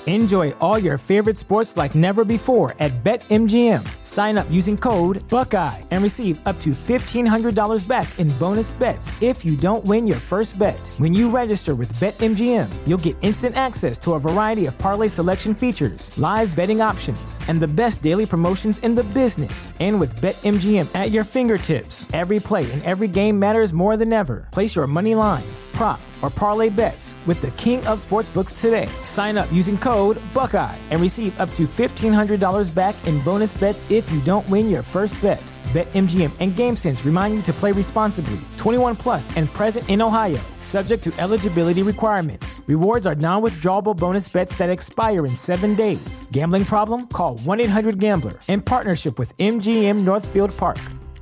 Enjoy all your favorite sports like never before at BetMGM. Sign up using code Buckeye and receive up to $1,500 back in bonus bets if you don't win your first bet. When you register with BetMGM, you'll get instant access to a variety of parlay selection features, live betting options, and the best daily promotions in the business. And with BetMGM at your fingertips, every play and every game matters more than ever. Place your money line, prop, or parlay bets with the king of sportsbooks today. Sign up using code Buckeye and receive up to $1,500 back in bonus bets if you don't win your first bet. BetMGM and GameSense remind you to play responsibly. 21 plus and present in Ohio, subject to eligibility requirements. Rewards are non-withdrawable bonus bets that expire in 7 days. Gambling problem? Call 1-800-GAMBLER. In partnership with MGM Northfield Park.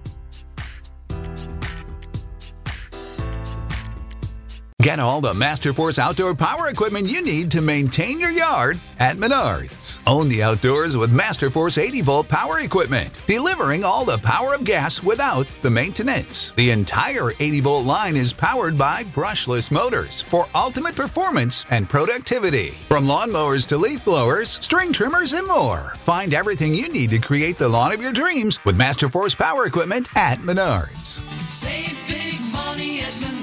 Get all the Masterforce outdoor power equipment you need to maintain your yard at Menards. Own the outdoors with Masterforce 80-volt power equipment, delivering all the power of gas without the maintenance. The entire 80-volt line is powered by brushless motors for ultimate performance and productivity. From lawnmowers to leaf blowers, string trimmers, and more. Find everything you need to create the lawn of your dreams with Masterforce power equipment at Menards. Save big money at Menards.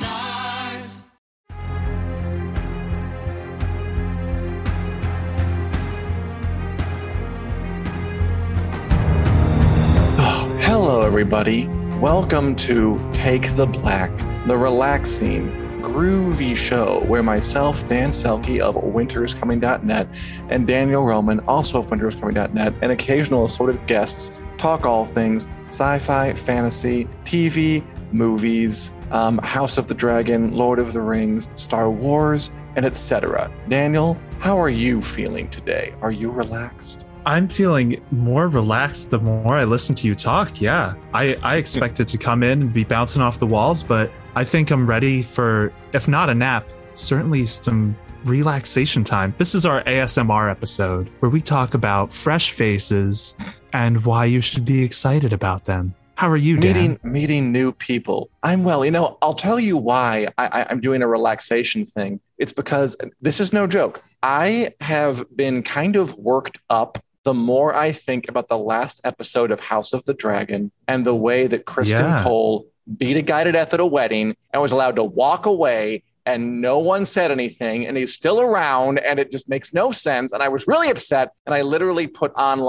Hello, everybody. Welcome to Take the Black, the relaxing, groovy show where myself, Dan Selke of winteriscoming.net, and Daniel Roman, also of winteriscoming.net, and occasional assorted guests talk all things sci-fi, fantasy, TV, movies, House of the Dragon, Lord of the Rings, Star Wars, and etc. Daniel, how are you feeling today? Are you relaxed? I'm feeling more relaxed the more I listen to you talk. Yeah, I expected to come in and be bouncing off the walls, but I think I'm ready for, if not a nap, certainly some relaxation time. This is our ASMR episode where we talk about fresh faces and why you should be excited about them. How are you, Dan? Meeting new people. I'm well. I'll tell you why I'm doing a relaxation thing. It's because this is no joke. I have been kind of worked up the more I think about the last episode of House of the Dragon and the way that Kristen Cole beat a guy to death at a wedding and was allowed to walk away and no one said anything and he's still around and it just makes no sense. And I was really upset. And I literally put on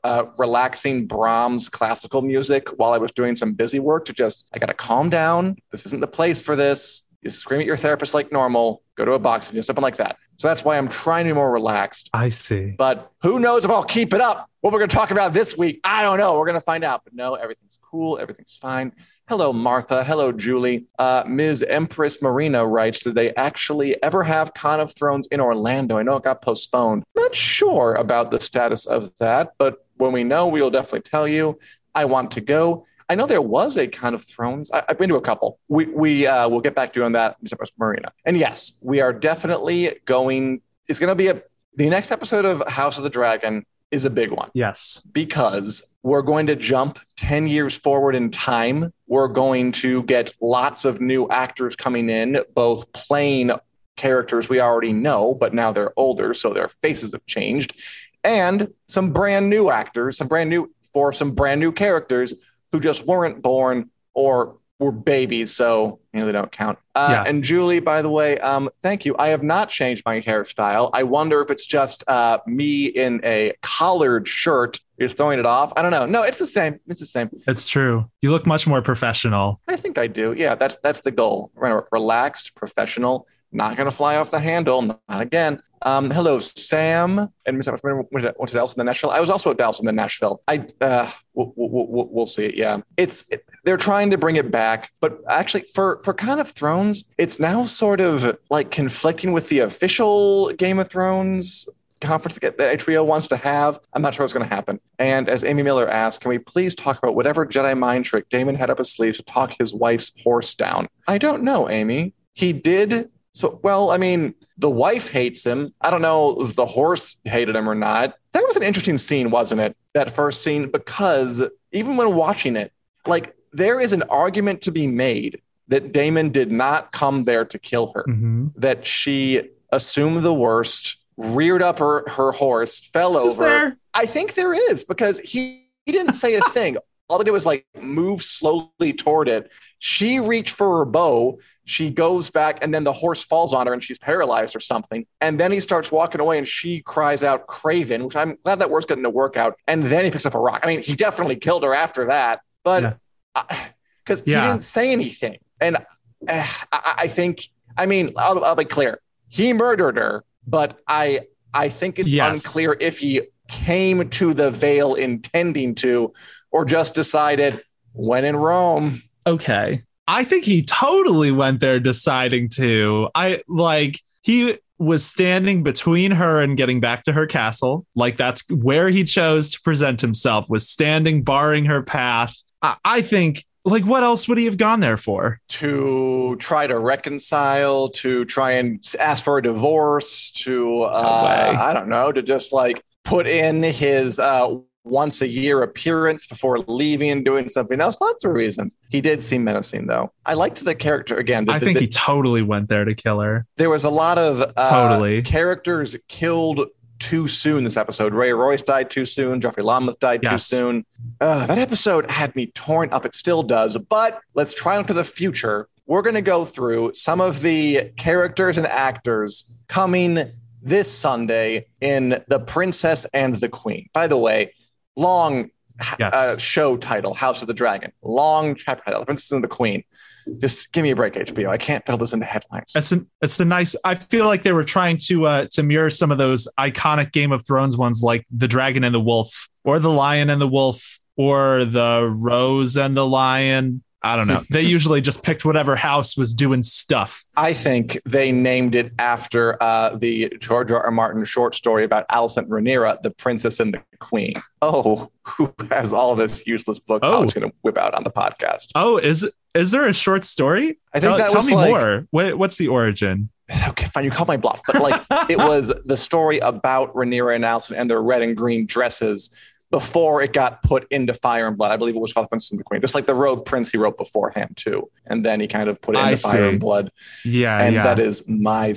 relaxing Brahms classical music while I was doing some busy work to I got to calm down. This isn't the place for this. You scream at your therapist like normal, go to a boxing gym, something like that. So that's why I'm trying to be more relaxed. I see. But who knows if I'll keep it up? What we're going to talk about this week, I don't know. We're going to find out. But no, everything's cool. Everything's fine. Hello, Martha. Hello, Julie. Ms. Empress Marina writes, did they actually ever have Con of Thrones in Orlando? I know it got postponed. Not sure about the status of that, but when we know, we will definitely tell you. I want to go. I know there was a Con of Thrones. I've been to a couple. We'll get back to you on that, Ms. Empress Marina. And yes, we are definitely going. It's going to be the next episode of House of the Dragon is a big one. Yes. Because we're going to jump 10 years forward in time. We're going to get lots of new actors coming in, both playing characters we already know, but now they're older, so their faces have changed. And some brand new actors, some brand new characters who just weren't born or were babies, so they don't count. And Julie, by the way, thank you. I have not changed my hairstyle. I wonder if it's just me in a collared shirt is throwing it off. I don't know. No, it's the same. It's the same. It's true. You look much more professional. I think I do. Yeah, that's the goal. Relaxed, professional, not going to fly off the handle. Not again. Hello, Sam. And went to Dallas in the Nashville. I was also at Dallas in the Nashville. We'll see it. Yeah, they're trying to bring it back, but actually for Con of Thrones, it's now sort of like conflicting with the official Game of Thrones conference that HBO wants to have. I'm not sure what's going to happen. And as Amy Miller asked, can we please talk about whatever Jedi mind trick Daemon had up his sleeve to talk his wife's horse down? I don't know, Amy. He did. So, well, I mean, the wife hates him. I don't know if the horse hated him or not. That was an interesting scene, wasn't it? That first scene, because even when watching it, there is an argument to be made that Daemon did not come there to kill her, that she assumed the worst reared up her horse, fell over. Is there? I think there is, because he didn't say a thing. All they did was like move slowly toward it. She reached for her bow. She goes back, and then the horse falls on her and she's paralyzed or something. And then he starts walking away and she cries out Craven, which I'm glad that word's getting to work out. And then he picks up a rock. I mean, he definitely killed her after that, but because he didn't say anything. And I think, I mean, I'll be clear. He murdered her, but I think it's unclear if he came to the Vale intending to, or just decided when in Rome. Okay. I think he totally went there deciding to. He was standing between her and getting back to her castle. Like, that's where he chose to present himself, was standing, barring her path. I think, like, what else would he have gone there for? To try to reconcile, to try and ask for a divorce, to, I don't know, to just like put in his once a year appearance before leaving and doing something else. Lots of reasons. He did seem menacing, though. I liked the character again. I think he totally went there to kill her. There was a lot of characters killed too soon this episode. Ray Royce died too soon. Joffrey Lonmouth died too soon. That episode had me torn up. It still does. But let's try into the future. We're going to go through some of the characters and actors coming this Sunday in The Princess and the Queen. By the way, long show title, House of the Dragon. Long chapter title, The Princess and the Queen. Just give me a break, HBO. I can't fill this into headlines. It's a nice. I feel like they were trying to mirror some of those iconic Game of Thrones ones, like The Dragon and the Wolf, or The Lion and the Wolf, or The Rose and the Lion. I don't know. They usually just picked whatever house was doing stuff. I think they named it after the George R. R. Martin short story about Alicent and Rhaenyra, The Princess and the Queen. Oh, who has all this useless book I was going to whip out on the podcast? Oh, is there a short story? I think tell me more. What's the origin? Okay, fine. You called my bluff. But like, it was the story about Rhaenyra and Alicent and their red and green dresses before it got put into Fire and Blood. I believe it was called The Princess and the Queen, just like the Rogue Prince he wrote beforehand too. And then he kind of put it into Fire and Blood. That is my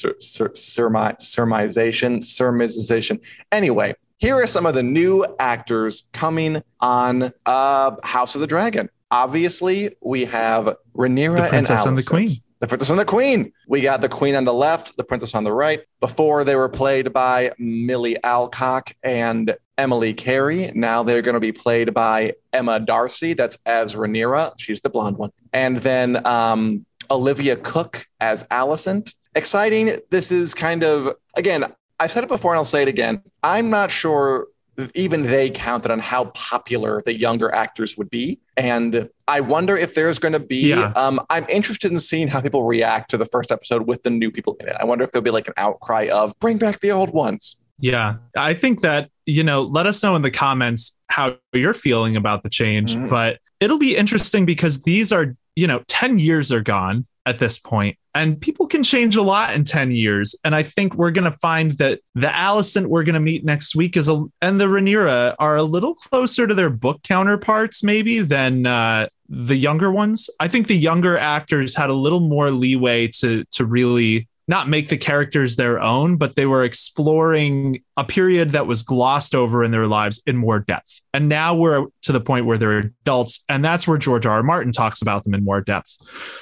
surmisation. Anyway, here are some of the new actors coming on House of the Dragon. Obviously, we have Rhaenyra and Alicent. And the Queen. The Princess and the Queen. We got the Queen on the left, the Princess on the right. Before, they were played by Millie Alcock and Emily Carey. Now they're going to be played by Emma Darcy. That's as Rhaenyra. She's the blonde one. And then Olivia Cook as Alicent. Exciting. This is kind of, again, I've said it before and I'll say it again. I'm not sure even they counted on how popular the younger actors would be. And I wonder if there's going to be, I'm interested in seeing how people react to the first episode with the new people in it. I wonder if there'll be like an outcry of bring back the old ones. Yeah, I think that, let us know in the comments how you're feeling about the change, but it'll be interesting because these are, 10 years are gone at this point, and people can change a lot in 10 years. And I think we're going to find that the Alicent we're going to meet next week and the Rhaenyra are a little closer to their book counterparts maybe than the younger ones. I think the younger actors had a little more leeway to really not make the characters their own, but they were exploring a period that was glossed over in their lives in more depth. And now we're to the point where they're adults, and that's where George R. R. Martin talks about them in more depth.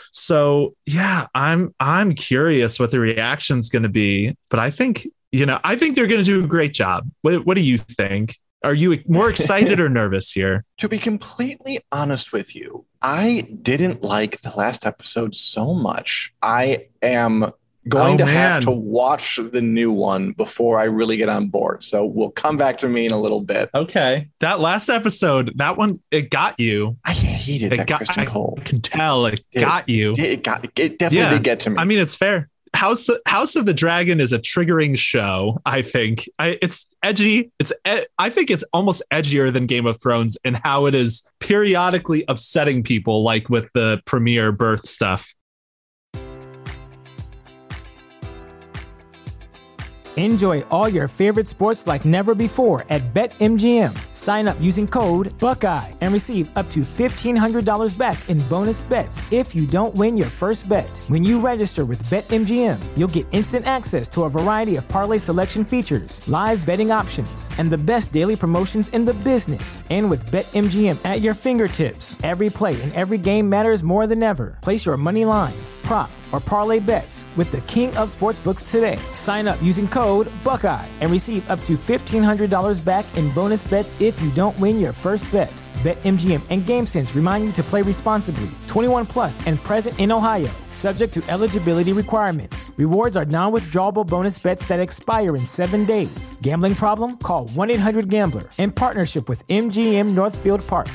So yeah, I'm curious what the reaction's going to be, but I think they're going to do a great job. What do you think? Are you more excited or nervous here? To be completely honest with you, I didn't like the last episode so much. I am going to have to watch the new one before I really get on board. So we'll come back to me in a little bit. Okay. That last episode, that one, it got you. I hated that Kristen Cole. I can tell it got you. It definitely did get to me. I mean, it's fair. House of the Dragon is a triggering show, I think. It's edgy. I think it's almost edgier than Game of Thrones in how it is periodically upsetting people, like with the premiere birth stuff. Enjoy all your favorite sports like never before at BetMGM. Sign up using code Buckeye and receive up to $1,500 back in bonus bets if you don't win your first bet. When you register with BetMGM, you'll get instant access to a variety of parlay selection features, live betting options, and the best daily promotions in the business. And with BetMGM at your fingertips, every play and every game matters more than ever. Place your money line, prop, or parlay bets with the king of sportsbooks today. Sign up using code Buckeye and receive up to $1,500 back in bonus bets if you don't win your first bet. BetMGM and GameSense remind you to play responsibly. 21 plus and present in Ohio, subject to eligibility requirements. Rewards are non-withdrawable bonus bets that expire in 7 days. Gambling problem? Call 1-800-GAMBLER. In partnership with MGM Northfield Park.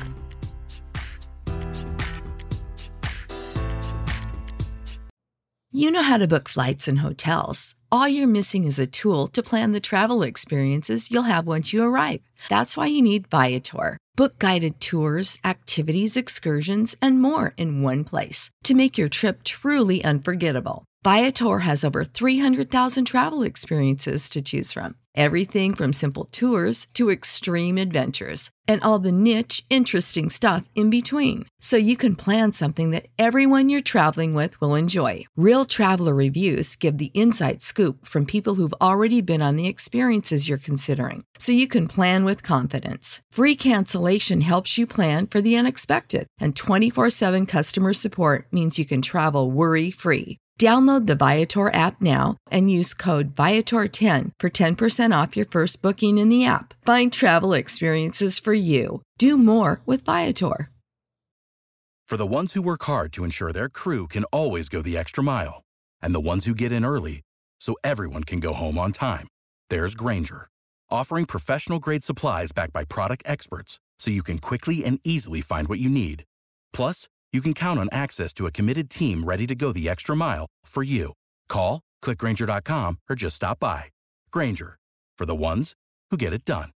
You know how to book flights and hotels. All you're missing is a tool to plan the travel experiences you'll have once you arrive. That's why you need Viator. Book guided tours, activities, excursions, and more in one place to make your trip truly unforgettable. Viator has over 300,000 travel experiences to choose from. Everything from simple tours to extreme adventures and all the niche, interesting stuff in between. So you can plan something that everyone you're traveling with will enjoy. Real traveler reviews give the inside scoop from people who've already been on the experiences you're considering. So you can plan with confidence. Free cancellation helps you plan for the unexpected. And 24/7 customer support means you can travel worry-free. Download the Viator app now and use code Viator10 for 10% off your first booking in the app. Find travel experiences for you. Do more with Viator. For the ones who work hard to ensure their crew can always go the extra mile, and the ones who get in early so everyone can go home on time, there's Grainger, offering professional-grade supplies backed by product experts so you can quickly and easily find what you need. Plus, you can count on access to a committed team ready to go the extra mile for you. Call, click Grainger.com, or just stop by. Grainger, for the ones who get it done.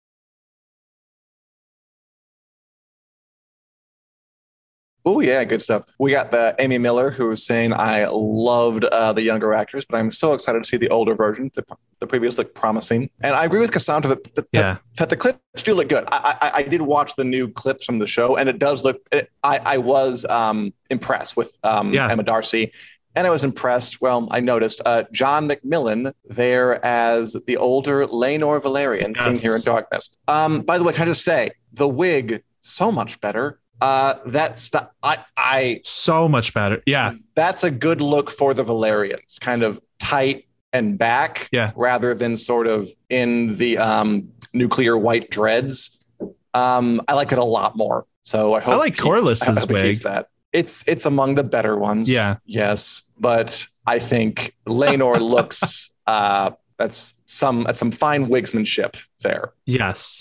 Oh, yeah, good stuff. We got the Amy Miller who was saying, I loved the younger actors, but I'm so excited to see the older version. The previous looked promising. And I agree with Cassandra that the clips do look good. I did watch the new clips from the show, and it does look, I was impressed with Emma Darcy. And I was impressed. Well, I noticed John McMillan there as the older Laenor Valerian, seen here in darkness. By the way, can I just say, the wig, so much better. So much better. Yeah. That's a good look for the Valerians, kind of tight and back rather than sort of in the nuclear white dreads. I like it a lot more. So I hope I like Corliss's wig. That. It's among the better ones. Yeah. Yes. But I think Laenor looks that's some fine wigsmanship there. Yes.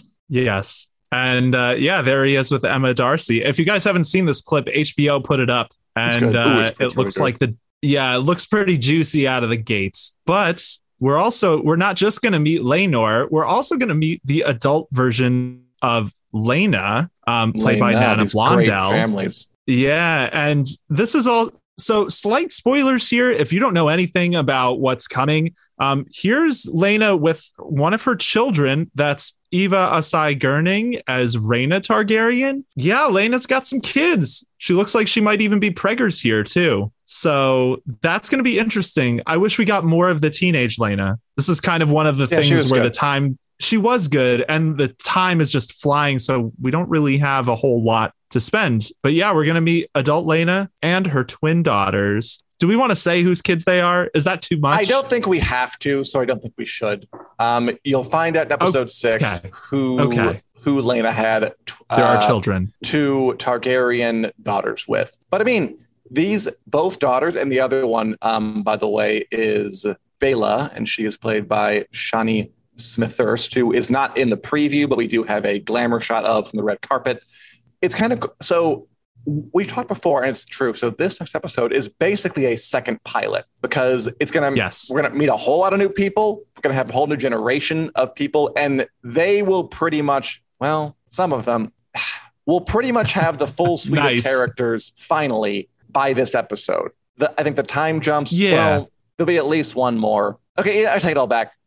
And there he is with Emma Darcy. If you guys haven't seen this clip, HBO put it up, and it looks like it looks pretty juicy out of the gates. But we're not just going to meet Laenor. We're also going to meet the adult version of Laena, played by Nana Blondell. Families. Yeah, and this is all. So slight spoilers here. If you don't know anything about what's coming, here's Laena with one of her children. That's Eva Asai Gurning as Rhaena Targaryen. Yeah, Laena's got some kids. She looks like she might even be preggers here too. So that's going to be interesting. I wish we got more of the teenage Laena. This is kind of one of the things where she was good and the time is just flying. So we don't really have a whole lot to spend. But yeah, we're going to meet adult Laena and her twin daughters. Do we want to say whose kids they are? Is that too much? I don't think we have to, so I don't think we should. You'll find out in episode 6 who Laena had there are children. 2 Targaryen daughters with. But I mean, these both daughters, and the other one, by the way, is Bela, and she is played by Shani Smithurst, who is not in the preview, but we do have a glamour shot of from the red carpet. It's kind of so we've talked before, and it's true. So this next episode is basically a second pilot because it's we're gonna meet a whole lot of new people. We're gonna have a whole new generation of people, and they will pretty much, well, some of them will pretty much have the full suite of characters finally by this episode. I think the time jumps. Well, there'll be at least one more. Okay, I take it all back.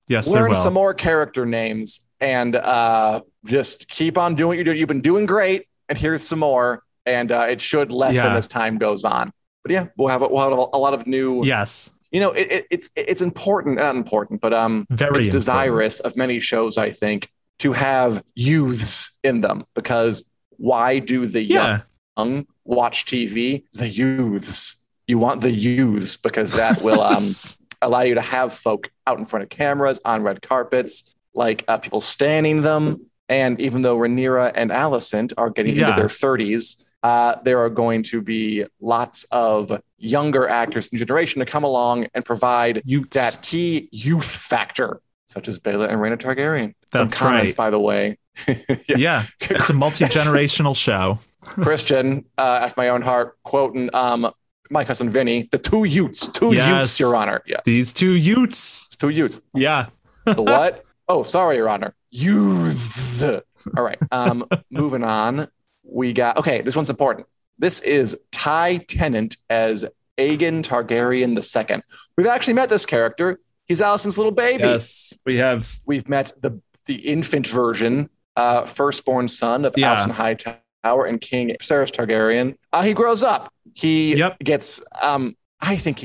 Yes, learn some more character names and just keep on doing what you do. You've been doing great, and here's some more. And it should lessen as time goes on. But yeah, we'll have a lot of new. Yes. It's important, not important, but very it's important. desirous of many shows, I think, to have youths in them, because why do the young watch TV? The youths. You want the youths because that will allow you to have folk out in front of cameras on red carpets, like people standing them. And even though Rhaenyra and Alicent are getting into their 30s, there are going to be lots of younger actors in generation to come along and provide that key youth factor, such as Baela and Rhaena Targaryen. That's some comments, right. By the way. Yeah, it's a multi-generational show. Christian, after my own heart, quoting my cousin Vinny, the two youths, Your Honor. Yes, these two youths. It's two youths. Yeah. The what? Oh, sorry, Your Honor. Youths. All right. Moving on. We got, okay, this one's important. This is Ty Tennant as Aegon Targaryen II. We've actually met this character. He's Alicent's little baby. Yes, we have. We've met the infant version, firstborn son of Alicent Hightower and King Viserys Targaryen. He grows up. He gets, I think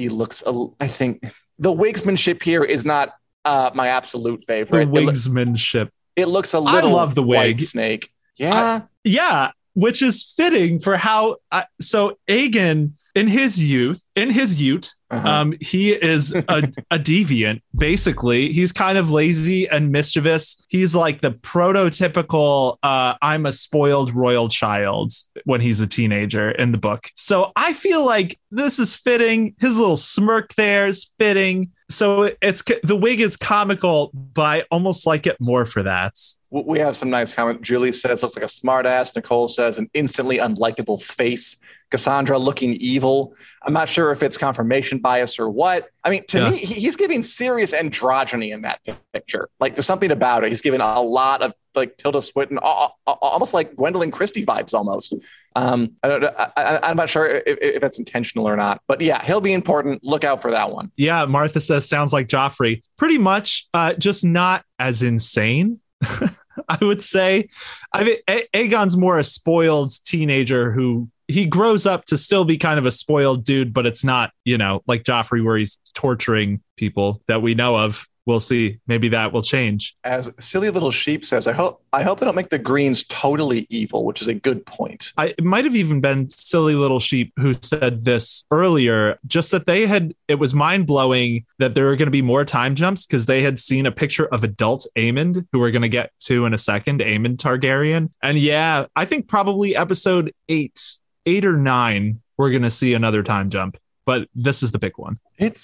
the wigsmanship here is not my absolute favorite. The wigsmanship. It looks a little I love the wig. White Snake. Yeah. Yeah. Which is fitting for how, so Aegon in his youth, he is a deviant. Basically, he's kind of lazy and mischievous. He's like the prototypical I'm a spoiled royal child when he's a teenager in the book. So I feel like this is fitting. His little smirk there is fitting. So the wig is comical, but I almost like it more for that. We have some nice comment. Julie says, looks like a smart ass. Nicole says, an instantly unlikable face. Cassandra looking evil. I'm not sure if it's confirmation bias or what. I mean, to me, he's giving serious androgyny in that picture. Like, there's something about it. He's giving a lot of like Tilda Swinton, almost like Gwendolyn Christie vibes almost. I'm not sure if that's intentional or not. But yeah, he'll be important. Look out for that one. Yeah, Martha says, sounds like Joffrey. Pretty much, just not as insane. I would say. I mean, Aegon's more a spoiled teenager who he grows up to still be kind of a spoiled dude, but it's not, like Joffrey where he's torturing people that we know of. We'll see. Maybe that will change. As Silly Little Sheep says, I hope they don't make the Greens totally evil, which is a good point. It might have even been Silly Little Sheep who said this earlier, just that it was mind blowing that there were going to be more time jumps because they had seen a picture of adult Aemond, who we're going to get to in a second, Aemond Targaryen. And yeah, I think probably episode 8 or 9, we're going to see another time jump, but this is the big one.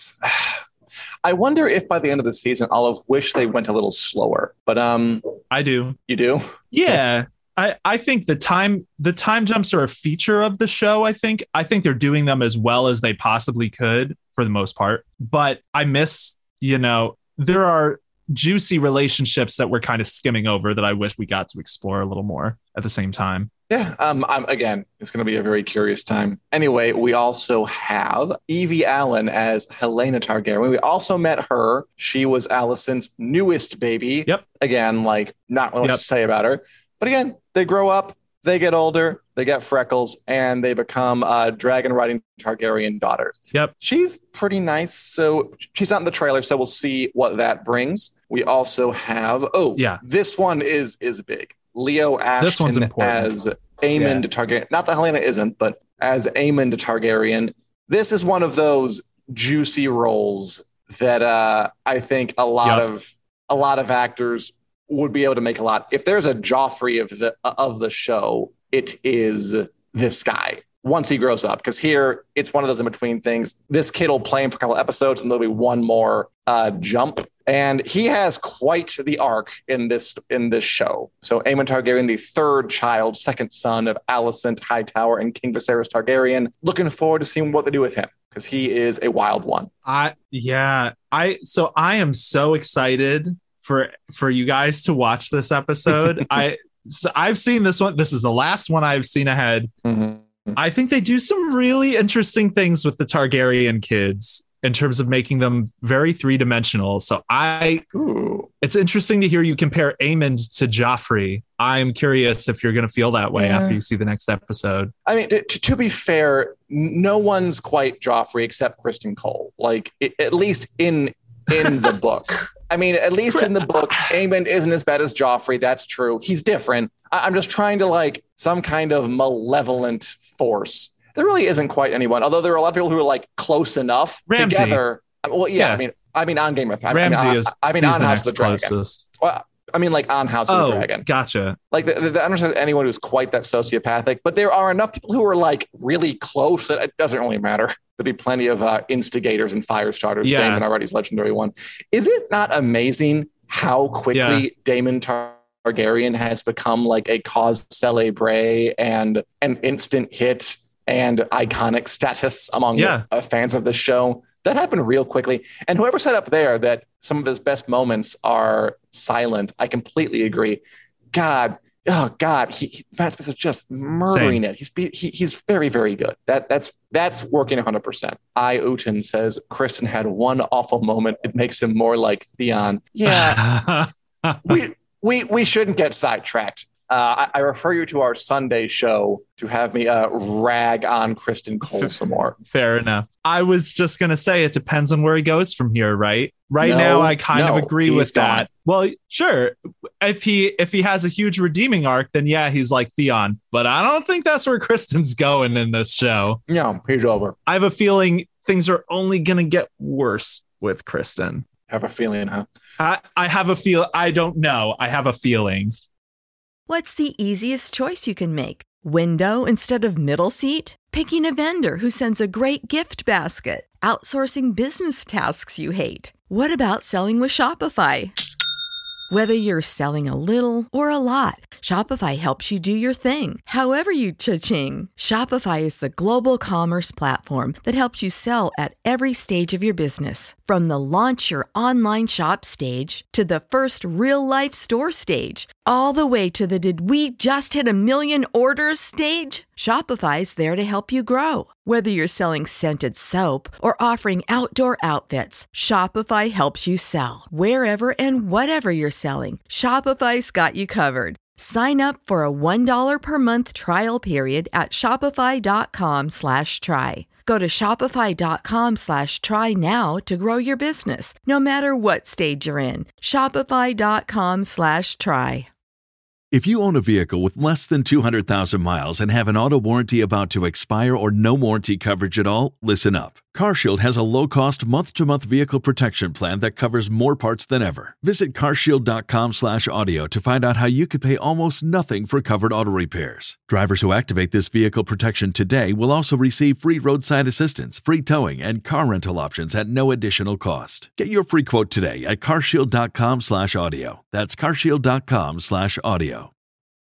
I wonder if by the end of the season, I'll have wished they went a little slower. But I do. You do? Yeah. I think the time jumps are a feature of the show. I think they're doing them as well as they possibly could for the most part. But I miss, there are juicy relationships that we're kind of skimming over that I wish we got to explore a little more at the same time. Yeah. Again, it's going to be a very curious time. Anyway, we also have Evie Allen as Helena Targaryen. We also met her. She was Alicent's newest baby. Yep. Again, like not much to say about her. But again, they grow up, they get older, they get freckles, and they become dragon riding Targaryen daughters. Yep. She's pretty nice. So she's not in the trailer, so we'll see what that brings. We also have, this one is big. Leo Ashton as Aemond Targaryen. Not that Helena isn't, but as Aemond Targaryen. This is one of those juicy roles that I think a lot of actors would be able to make a lot. If there's a Joffrey of the show, it is this guy once he grows up. Because here it's one of those in between things. This kid will play him for a couple episodes, and there'll be one more jump. And he has quite the arc in this show. So Aemond Targaryen, the third child, second son of Alicent Hightower and King Viserys Targaryen. Looking forward to seeing what they do with him because he is a wild one. I am so excited for you guys to watch this episode. I've seen this one. This is the last one I've seen ahead. Mm-hmm. I think they do some really interesting things with the Targaryen kids. in terms of making them very three-dimensional. So it's interesting to hear you compare Aemond to Joffrey. I'm curious if you're going to feel that way after you see the next episode. I mean, to be fair, no one's quite Joffrey except Kristen Cole. Like, at least in the book. I mean, at least in the book, Aemond isn't as bad as Joffrey. That's true. He's different. I'm just trying to like some kind of malevolent force. There really isn't quite anyone, although there are a lot of people who are like close enough Ramsay. together. Well, yeah. I mean, on Game of Thrones. I mean, on House of the Dragon. Closest. Well, I mean, like on House of the Dragon. Gotcha. Like, I don't understand anyone who's quite that sociopathic, but there are enough people who are like really close that it doesn't really matter. There'll be plenty of instigators and fire starters. Yeah. Daemon already's legendary one. Is it not amazing how quickly Daemon Targaryen has become like a cause célèbre and an instant hit and iconic status among fans of the show? That happened real quickly. And whoever said up there that some of his best moments are silent, I completely agree. God, Matt Smith is just murdering it. He's very, very good. That's working 100%. Uten says Kristen had one awful moment. It makes him more like Theon. Yeah, we shouldn't get sidetracked. I refer you to our Sunday show to have me rag on Kristen Cole some more. Fair enough. I was just going to say it depends on where he goes from here, right? Now, I kind of agree with that. Well, sure. If he has a huge redeeming arc, then yeah, he's like Theon. But I don't think that's where Kristen's going in this show. No, he's over. I have a feeling things are only going to get worse with Kristen. Have a feeling, huh? I have a feel. I don't know. I have a feeling. What's the easiest choice you can make? Window instead of middle seat? Picking a vendor who sends a great gift basket? Outsourcing business tasks you hate? What about selling with Shopify? Whether you're selling a little or a lot, Shopify helps you do your thing, however you cha-ching. Shopify is the global commerce platform that helps you sell at every stage of your business. From the launch your online shop stage to the first real-life store stage, all the way to the did we just hit 1 million orders stage. Shopify's there to help you grow. Whether you're selling scented soap or offering outdoor outfits, Shopify helps you sell. Wherever and whatever you're selling, Shopify's got you covered. Sign up for a $1 per month trial period at shopify.com/try. Go to shopify.com/try now to grow your business, no matter what stage you're in. Shopify.com/try. If you own a vehicle with less than 200,000 miles and have an auto warranty about to expire or no warranty coverage at all, listen up. CarShield has a low-cost month-to-month vehicle protection plan that covers more parts than ever. Visit carshield.com/audio to find out how you could pay almost nothing for covered auto repairs. Drivers who activate this vehicle protection today will also receive free roadside assistance, free towing, and car rental options at no additional cost. Get your free quote today at carshield.com/audio. That's carshield.com/audio.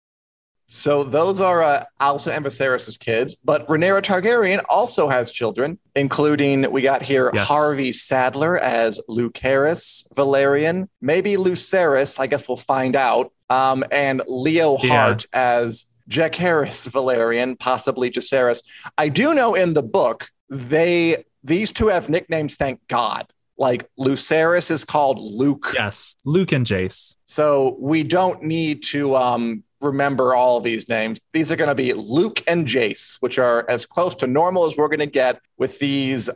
So those are Alicent and Viserys' kids, but Rhaenyra Targaryen also has children, including, we got here Harvey Sadler as Lucerys Valerian, maybe Lucerys, I guess we'll find out, and Leo Hart as Jacaerys Valerian, possibly Jacaerys. I do know in the book, these two have nicknames, thank God. Like Lucerys is called Luke. Yes, Luke and Jace. So we don't need to remember all of these names. These are going to be Luke and Jace, which are as close to normal as we're going to get with these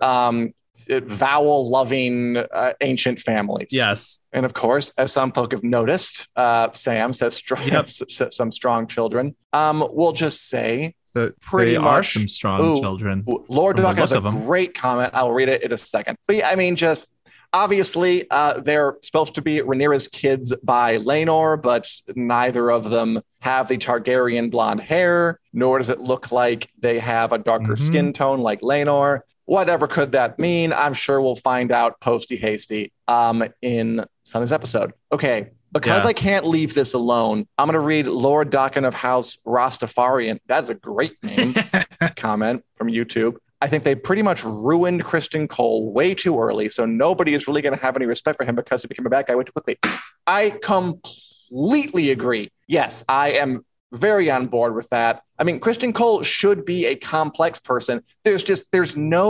vowel-loving ancient families. Yes. And of course, as some folk have noticed, Sam says some strong children. We'll just say pretty much are some strong children. Lord Duck has a great comment. I'll read it in a second. But yeah, I mean, just obviously, they're supposed to be Rhaenyra's kids by Laenor, but neither of them have the Targaryen blonde hair, nor does it look like they have a darker skin tone like Laenor. Whatever could that mean? I'm sure we'll find out posty hasty in Sunday's episode. Okay, because I can't leave this alone, I'm going to read Lord Dakin of House Rastafarian. That's a great name. Comment from YouTube. I think they pretty much ruined Kristen Cole way too early, so nobody is really going to have any respect for him because he became a bad guy way too quickly. I completely agree. Yes, I am very on board with that. I mean, Kristen Cole should be a complex person. There's no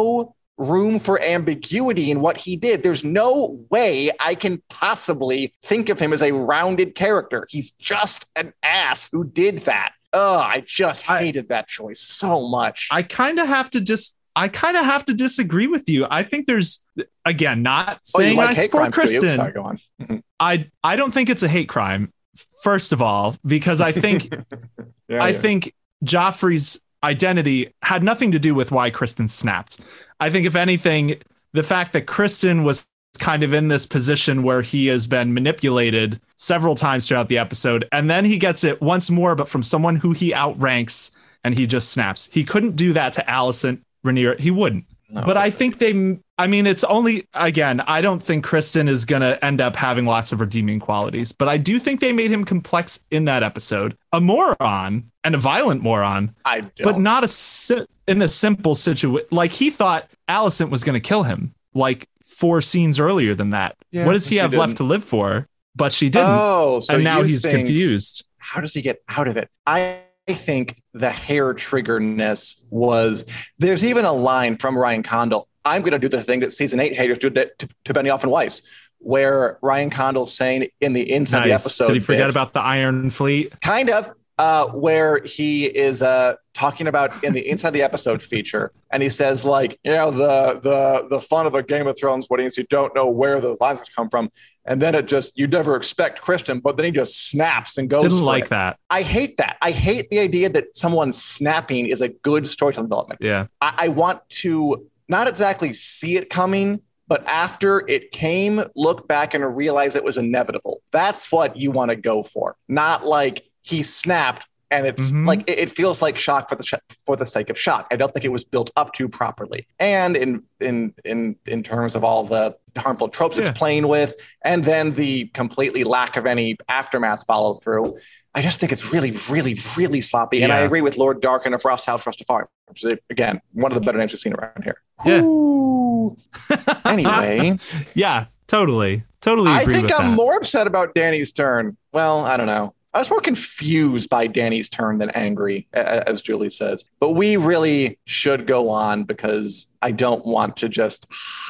room for ambiguity in what he did. There's no way I can possibly think of him as a rounded character. He's just an ass who did that. Oh, I just hated that choice so much. I kind of have to disagree with you. I think there's, again, not saying I support Kristen. Sorry, go on. I don't think it's a hate crime, first of all, because I think I think Joffrey's identity had nothing to do with why Kristen snapped. I think, if anything, the fact that Kristen was kind of in this position where he has been manipulated several times throughout the episode, and then he gets it once more, but from someone who he outranks, and he just snaps. He couldn't do that to Alicent Rhaenyra. He wouldn't. No, but I think it's only, again, I don't think Kristen is going to end up having lots of redeeming qualities, but I do think they made him complex in that episode. A moron, and a violent moron, but not in a simple situation. Like, he thought Alicent was going to kill him, like 4 scenes earlier than that. Yeah, what does he have left to live for? But she didn't. Oh, so and now he's confused. How does he get out of it? I think the hair triggerness was, there's even a line from Ryan Condal. I'm going to do the thing that season 8 haters do to Benioff and Weiss, where Ryan Condal's saying in the inside the episode. Did he forget about the Iron Fleet? Kind of. Where he is talking about in the inside the episode feature, and he says, like, the fun of a Game of Thrones wedding is you don't know where the lines come from, and then you never expect Kristen, but then he just snaps and goes. Didn't like that. I hate that. I hate the idea that someone snapping is a good storytelling development. Yeah, I want to not exactly see it coming, but after it came, look back and realize it was inevitable. That's what you want to go for, not like he snapped and it's like it feels like shock for the sake of shock. I don't think it was built up to properly. And in terms of all the harmful tropes it's playing with, and then the completely lack of any aftermath follow through, I just think it's really, really, really sloppy. Yeah. And I agree with Lord Darkin of Frost House Frostafari, which is, again, one of the better names we've seen around here. Yeah. Anyway. Yeah, totally agree I think with I'm that. more upset about Dany's turn. Well, I don't know. I was more confused by Dany's turn than angry, as Julie says. But we really should go on, because I don't want to just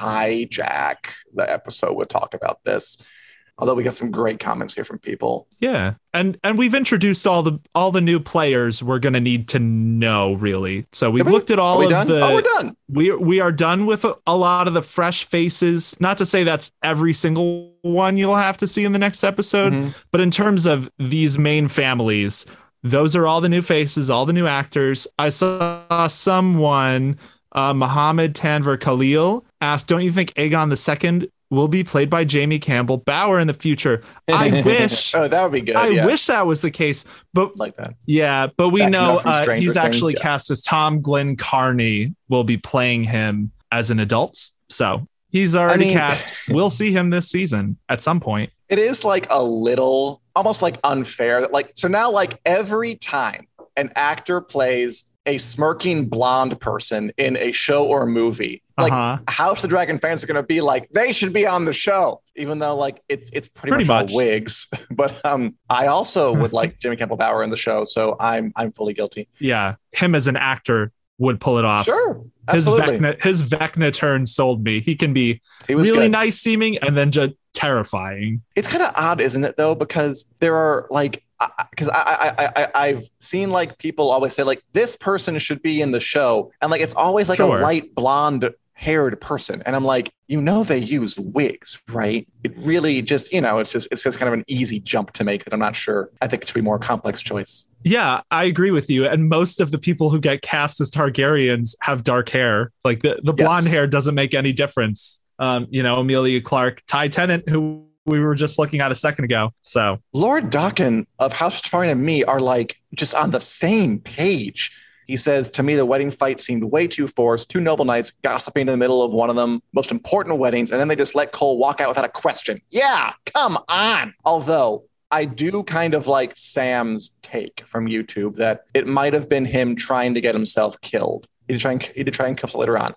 hijack the episode with talk about this. Although we got some great comments here from people. Yeah. And we've introduced all the new players we're going to need to know, really. So we've looked at all of the... Oh, we're done. We are done with a lot of the fresh faces. Not to say that's every single one you'll have to see in the next episode, but in terms of these main families, those are all the new faces, all the new actors. I saw someone, Mohammed Tanvir Khalil, asked, don't you think Aegon II will be played by Jamie Campbell Bower in the future? I wish. Oh, that would be good. I wish that was the case, but like that. Yeah, but we know he's actually cast as Tom Glenn Carney will be playing him as an adult. So he's already cast. We'll see him this season at some point. It is like a little, almost like unfair. Like, so now, like, every time an actor plays a smirking blonde person in a show or a movie, like House of the Dragon fans are going to be like, they should be on the show, even though like it's pretty much all wigs. But I also would like Jimmy Campbell Bower in the show, so I'm fully guilty. Yeah, him as an actor would pull it off. Sure, absolutely. His Vecna turn sold me. He can be really good, nice seeming, and then just terrifying. It's kind of odd, isn't it, though? Because there are like, because I've seen like people always say like, this person should be in the show, and like it's always like a light blonde haired person, and I'm like, they use wigs, right? It really just, it's just kind of an easy jump to make that I'm not sure. I think it should be a more complex choice. Yeah, I agree with you. And most of the people who get cast as Targaryens have dark hair. Like the blonde hair doesn't make any difference. Emilia Clarke, Ty Tennant, who we were just looking at a second ago. So Lord Darkin of House of Targaryen and me are like just on the same page. He says, to me, the wedding fight seemed way too forced, two noble knights gossiping in the middle of one of them most important weddings, and then they just let Cole walk out without a question. Yeah, come on. Although I do kind of like Sam's take from YouTube that it might have been him trying to get himself killed. He did try and kill himself later on.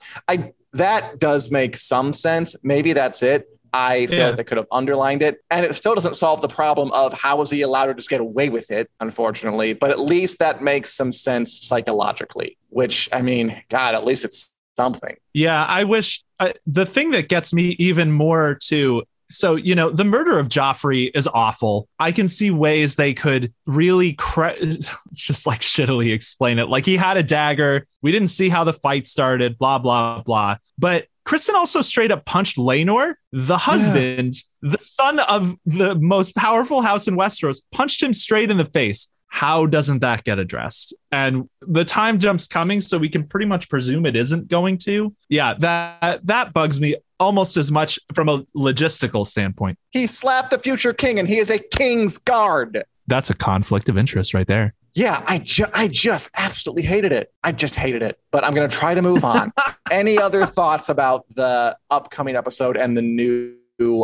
That does make some sense. Maybe that's it. I feel like they could have underlined it. And it still doesn't solve the problem of how was he allowed to just get away with it, unfortunately. But at least that makes some sense psychologically, which, I mean, God, at least it's something. Yeah, I wish the thing that gets me even more too. So, the murder of Joffrey is awful. I can see ways they could really just like shittily explain it. Like he had a dagger. We didn't see how the fight started, blah, blah, blah. But Kristen also straight up punched Laenor, the husband, the son of the most powerful house in Westeros, punched him straight in the face. How doesn't that get addressed? And the time jump's coming, so we can pretty much presume it isn't going to. Yeah, that bugs me almost as much from a logistical standpoint. He slapped the future king and he is a king's guard. That's a conflict of interest right there. Yeah, I just absolutely hated it. I just hated it. But I'm going to try to move on. Any other thoughts about the upcoming episode and the new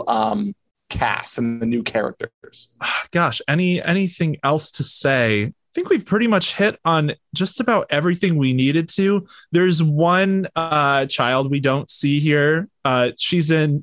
cast and the new characters? Gosh, anything else to say? I think we've pretty much hit on just about everything we needed to. There's one child we don't see here. He's in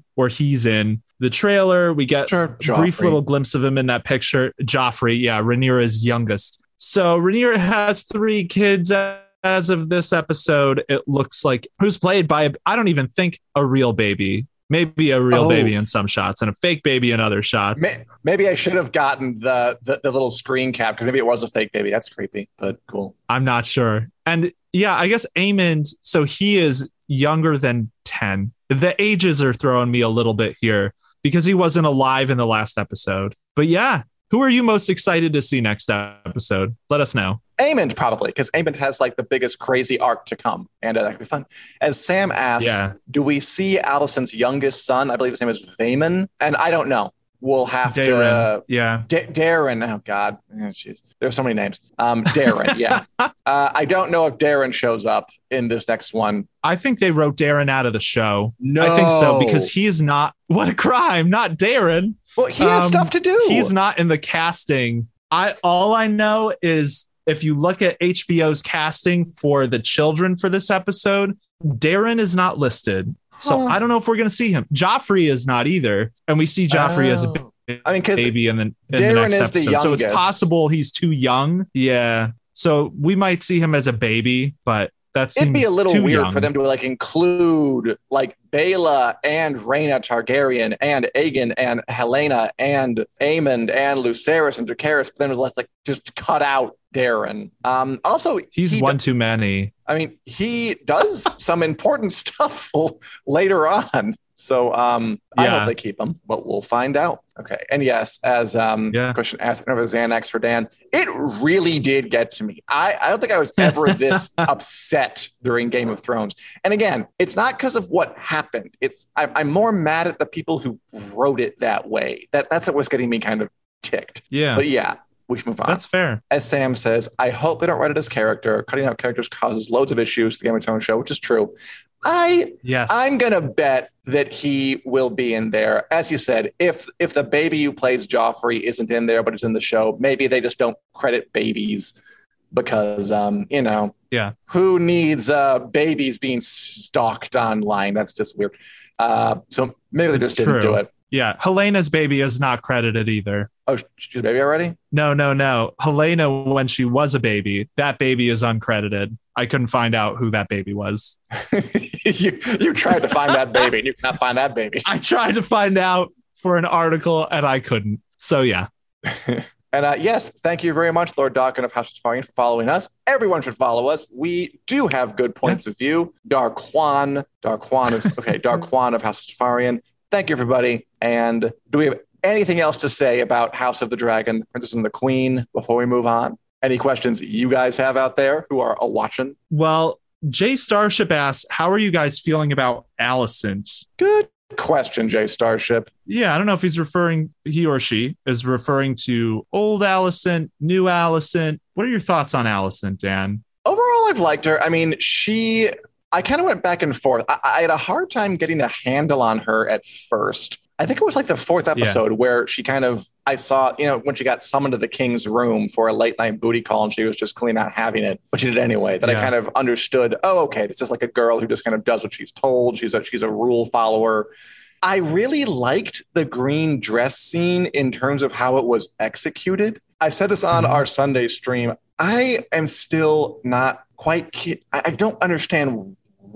the trailer. We get a brief little glimpse of him in that picture. Joffrey, Rhaenyra's youngest. So Rhaenyra has 3 kids as of this episode. It looks like, who's played by, I don't even think a real baby. Maybe a real baby in some shots and a fake baby in other shots. Maybe I should have gotten the little screen cap because maybe it was a fake baby. That's creepy, but cool. I'm not sure. And yeah, I guess Aemond, so he is younger than 10. The ages are throwing me a little bit here because he wasn't alive in the last episode. But yeah, who are you most excited to see next episode? Let us know. Aemond, probably, because Aemond has like the biggest crazy arc to come, and that could be fun. And Sam asks, do we see Alicent's youngest son? I believe his name is Vaemon, and I don't know. We'll have Daeron. Daeron. Oh God, jeez. There's so many names. Daeron. Yeah. I don't know if Daeron shows up in this next one. I think they wrote Daeron out of the show. No, I think so because he is not. What a crime! Not Daeron. Well, he has stuff to do. He's not in the casting. All I know is if you look at HBO's casting for the children for this episode, Daeron is not listed. So I don't know if we're going to see him. Joffrey is not either. And we see Joffrey as a baby in the next episode. So it's possible he's too young. Yeah. So we might see him as a baby, but that seems it'd be a little weird young for them to like include like Baela and Rhaena Targaryen and Aegon and Helena and Aemond and Lucerys and Dracarys, but then it was less like just cut out Daeron. Also, he's one too many. I mean, he does some important stuff later on. So I hope they keep him, but we'll find out. Okay. And yes, as question asked over Xanax for Dan, it really did get to me. I don't think I was ever this upset during Game of Thrones. And again, it's not because of what happened. I'm more mad at the people who wrote it that way. That's what was getting me kind of ticked. Yeah. But yeah, we should move on. That's fair. As Sam says, I hope they don't write it as character. Cutting out characters causes loads of issues to the Game of Thrones show, which is true. I'm gonna bet that he will be in there. As you said, if the baby who plays Joffrey isn't in there but is in the show, maybe they just don't credit babies because who needs babies being stalked online? That's just weird. So maybe they just didn't do it. Yeah, Helena's baby is not credited either. Oh, she's a baby already? No. Helena, when she was a baby, that baby is uncredited. I couldn't find out who that baby was. you tried to find that baby and you cannot find that baby. I tried to find out for an article and I couldn't. So yeah. And yes, thank you very much, Lord Darkin of House of Targaryen, for following us. Everyone should follow us. We do have good points of view. Darquan is okay. Darquan of House of Targaryen. Thank you, everybody. And do we have anything else to say about House of the Dragon, Princess and the Queen before we move on? Any questions you guys have out there who are watching? Well, Jay Starship asks, how are you guys feeling about Alicent? Good question, Jay Starship. Yeah, I don't know if he or she is referring to old Alicent, new Alicent. What are your thoughts on Alicent, Dan? Overall, I've liked her. I mean, I kind of went back and forth. I had a hard time getting a handle on her at first. I think it was like the 4th episode where she I saw, when she got summoned to the king's room for a late night booty call and she was just clearly not having it, but she did anyway. That I kind of understood, this is like a girl who just kind of does what she's told. She's a rule follower. I really liked the green dress scene in terms of how it was executed. I said this on our Sunday stream. I am still not quite, I don't understand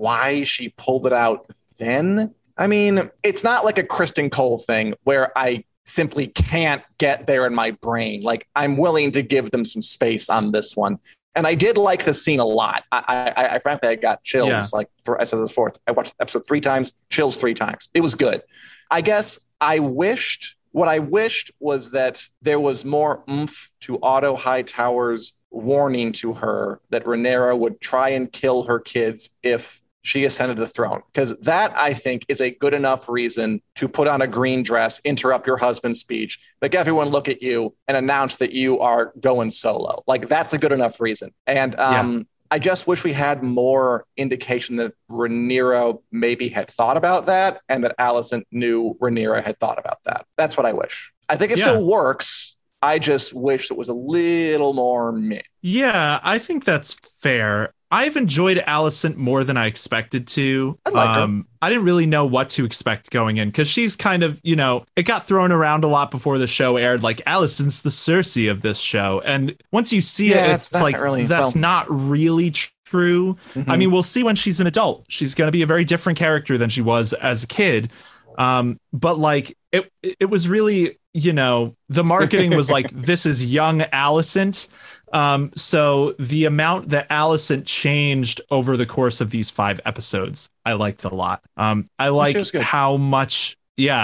why she pulled it out then. I mean, it's not like a Kristen Cole thing where I simply can't get there in my brain. Like, I'm willing to give them some space on this one. And I did like the scene a lot. I frankly, I got chills. Yeah. Like, I said this fourth. I watched the episode 3 times, chills 3 times. It was good. I guess what I wished was that there was more oomph to Otto Hightower's warning to her that Rhaenyra would try and kill her kids if she ascended the throne. Because that, I think, is a good enough reason to put on a green dress, interrupt your husband's speech, make everyone look at you and announce that you are going solo. Like, that's a good enough reason. And I just wish we had more indication that Rhaenyra maybe had thought about that and that Alicent knew Rhaenyra had thought about that. That's what I wish. I think it still works. I just wish it was a little more meh. Yeah, I think that's fair. I've enjoyed Alicent more than I expected to. I like her. I didn't really know what to expect going in because she's kind of, it got thrown around a lot before the show aired. Like, Alicent's the Cersei of this show. And once you see it, it's like, that's not really true. Mm-hmm. I mean, we'll see when she's an adult. She's going to be a very different character than she was as a kid. But like, it was really, the marketing was like, this is young Alicent. So the amount that Alicent changed over the course of these 5 episodes, I liked a lot. I like how much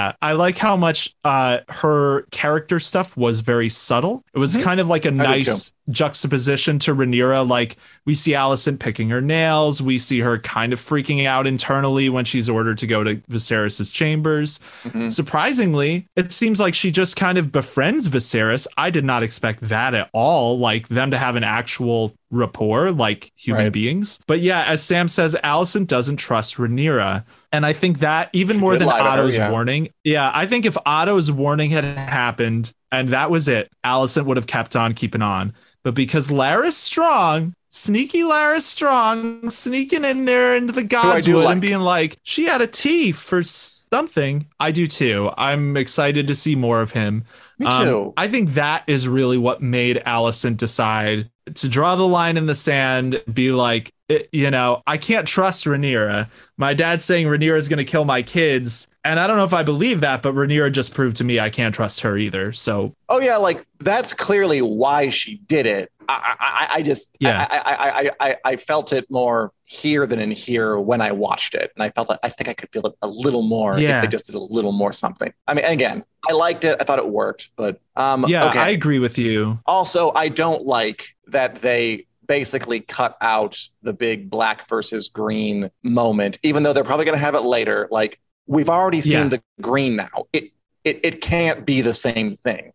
her character stuff was very subtle. It was kind of like a nice juxtaposition to Rhaenyra. Like, we see Alicent picking her nails. We see her kind of freaking out internally when she's ordered to go to Viserys's chambers. Mm-hmm. Surprisingly, it seems like she just kind of befriends Viserys. I did not expect that at all. Like, them to have an actual rapport like human beings. But yeah, as Sam says, Alicent doesn't trust Rhaenyra. And I think that even more than Otto's warning. Yeah, I think if Otto's warning had happened and that was it, Alicent would have kept on keeping on. But because Larys Strong, sneaky Larys Strong, sneaking in there into the Godswood and being like, she had a T for something. I do too. I'm excited to see more of him. Me too. I think that is really what made Alicent decide to draw the line in the sand, be like, I can't trust Rhaenyra. My dad's saying Rhaenyra is going to kill my kids. And I don't know if I believe that, but Rhaenyra just proved to me I can't trust her either. So, oh yeah, like, that's clearly why she did it. I felt it more here than in here when I watched it, and I think I could feel it a little more if they just did a little more something. I mean, again, I liked it. I thought it worked, but I agree with you. Also, I don't like that they basically cut out the big black versus green moment, even though they're probably going to have it later. Like, we've already seen the green now. It can't be the same thing,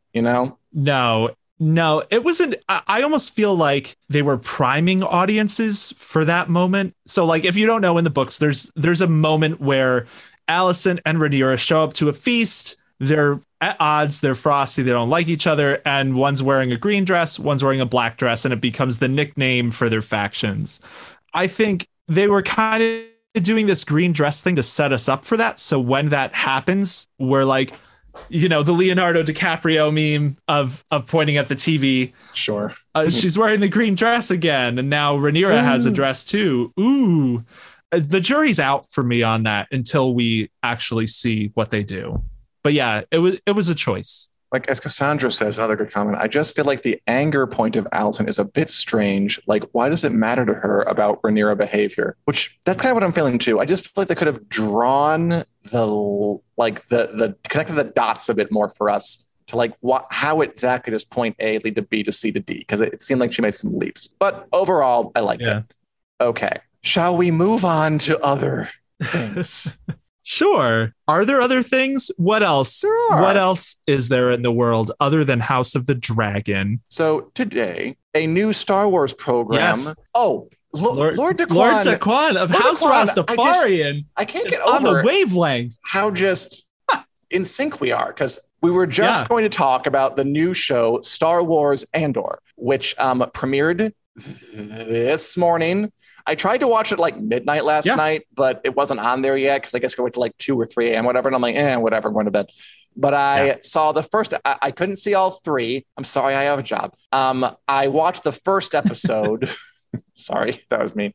No, it wasn't. I almost feel like they were priming audiences for that moment. So, like, if you don't know, in the books, there's a moment where Alicent and Rhaenyra show up to a feast. They're at odds. They're frosty. They don't like each other. And one's wearing a green dress, one's wearing a black dress, and it becomes the nickname for their factions. I think they were kind of doing this green dress thing to set us up for that. So when that happens, we're like, the Leonardo DiCaprio meme of pointing at the TV. Sure. She's wearing the green dress again. And now Rhaenyra has a dress too. Ooh. The jury's out for me on that until we actually see what they do. But yeah, it was a choice. Like, as Cassandra says, another good comment, I just feel like the anger point of Alicent is a bit strange. Like, why does it matter to her about Rhaenyra behavior? Which, that's kind of what I'm feeling too. I just feel like they could have drawn the connected the dots a bit more for us to like how exactly does point A lead to B to C to D? Because it seemed like she made some leaps. But overall, I liked it. Okay. Shall we move on to other things? Sure. Are there other things? What else? There are. What else is there in the world other than House of the Dragon? So today, a new Star Wars program. Yes. Oh, Lord Daquan. Lord Daquan of House Rastafarian. I can't get on over the wavelength. How just in sync we are, because we were just going to talk about the new show Star Wars Andor, which premiered this morning. I tried to watch it like midnight last night, but it wasn't on there yet because I guess I went to like 2 or 3 a.m. whatever. And I'm like, whatever, I'm going to bed. But I saw the first, I couldn't see all 3. I'm sorry, I have a job. I watched the first episode. Sorry, that was mean.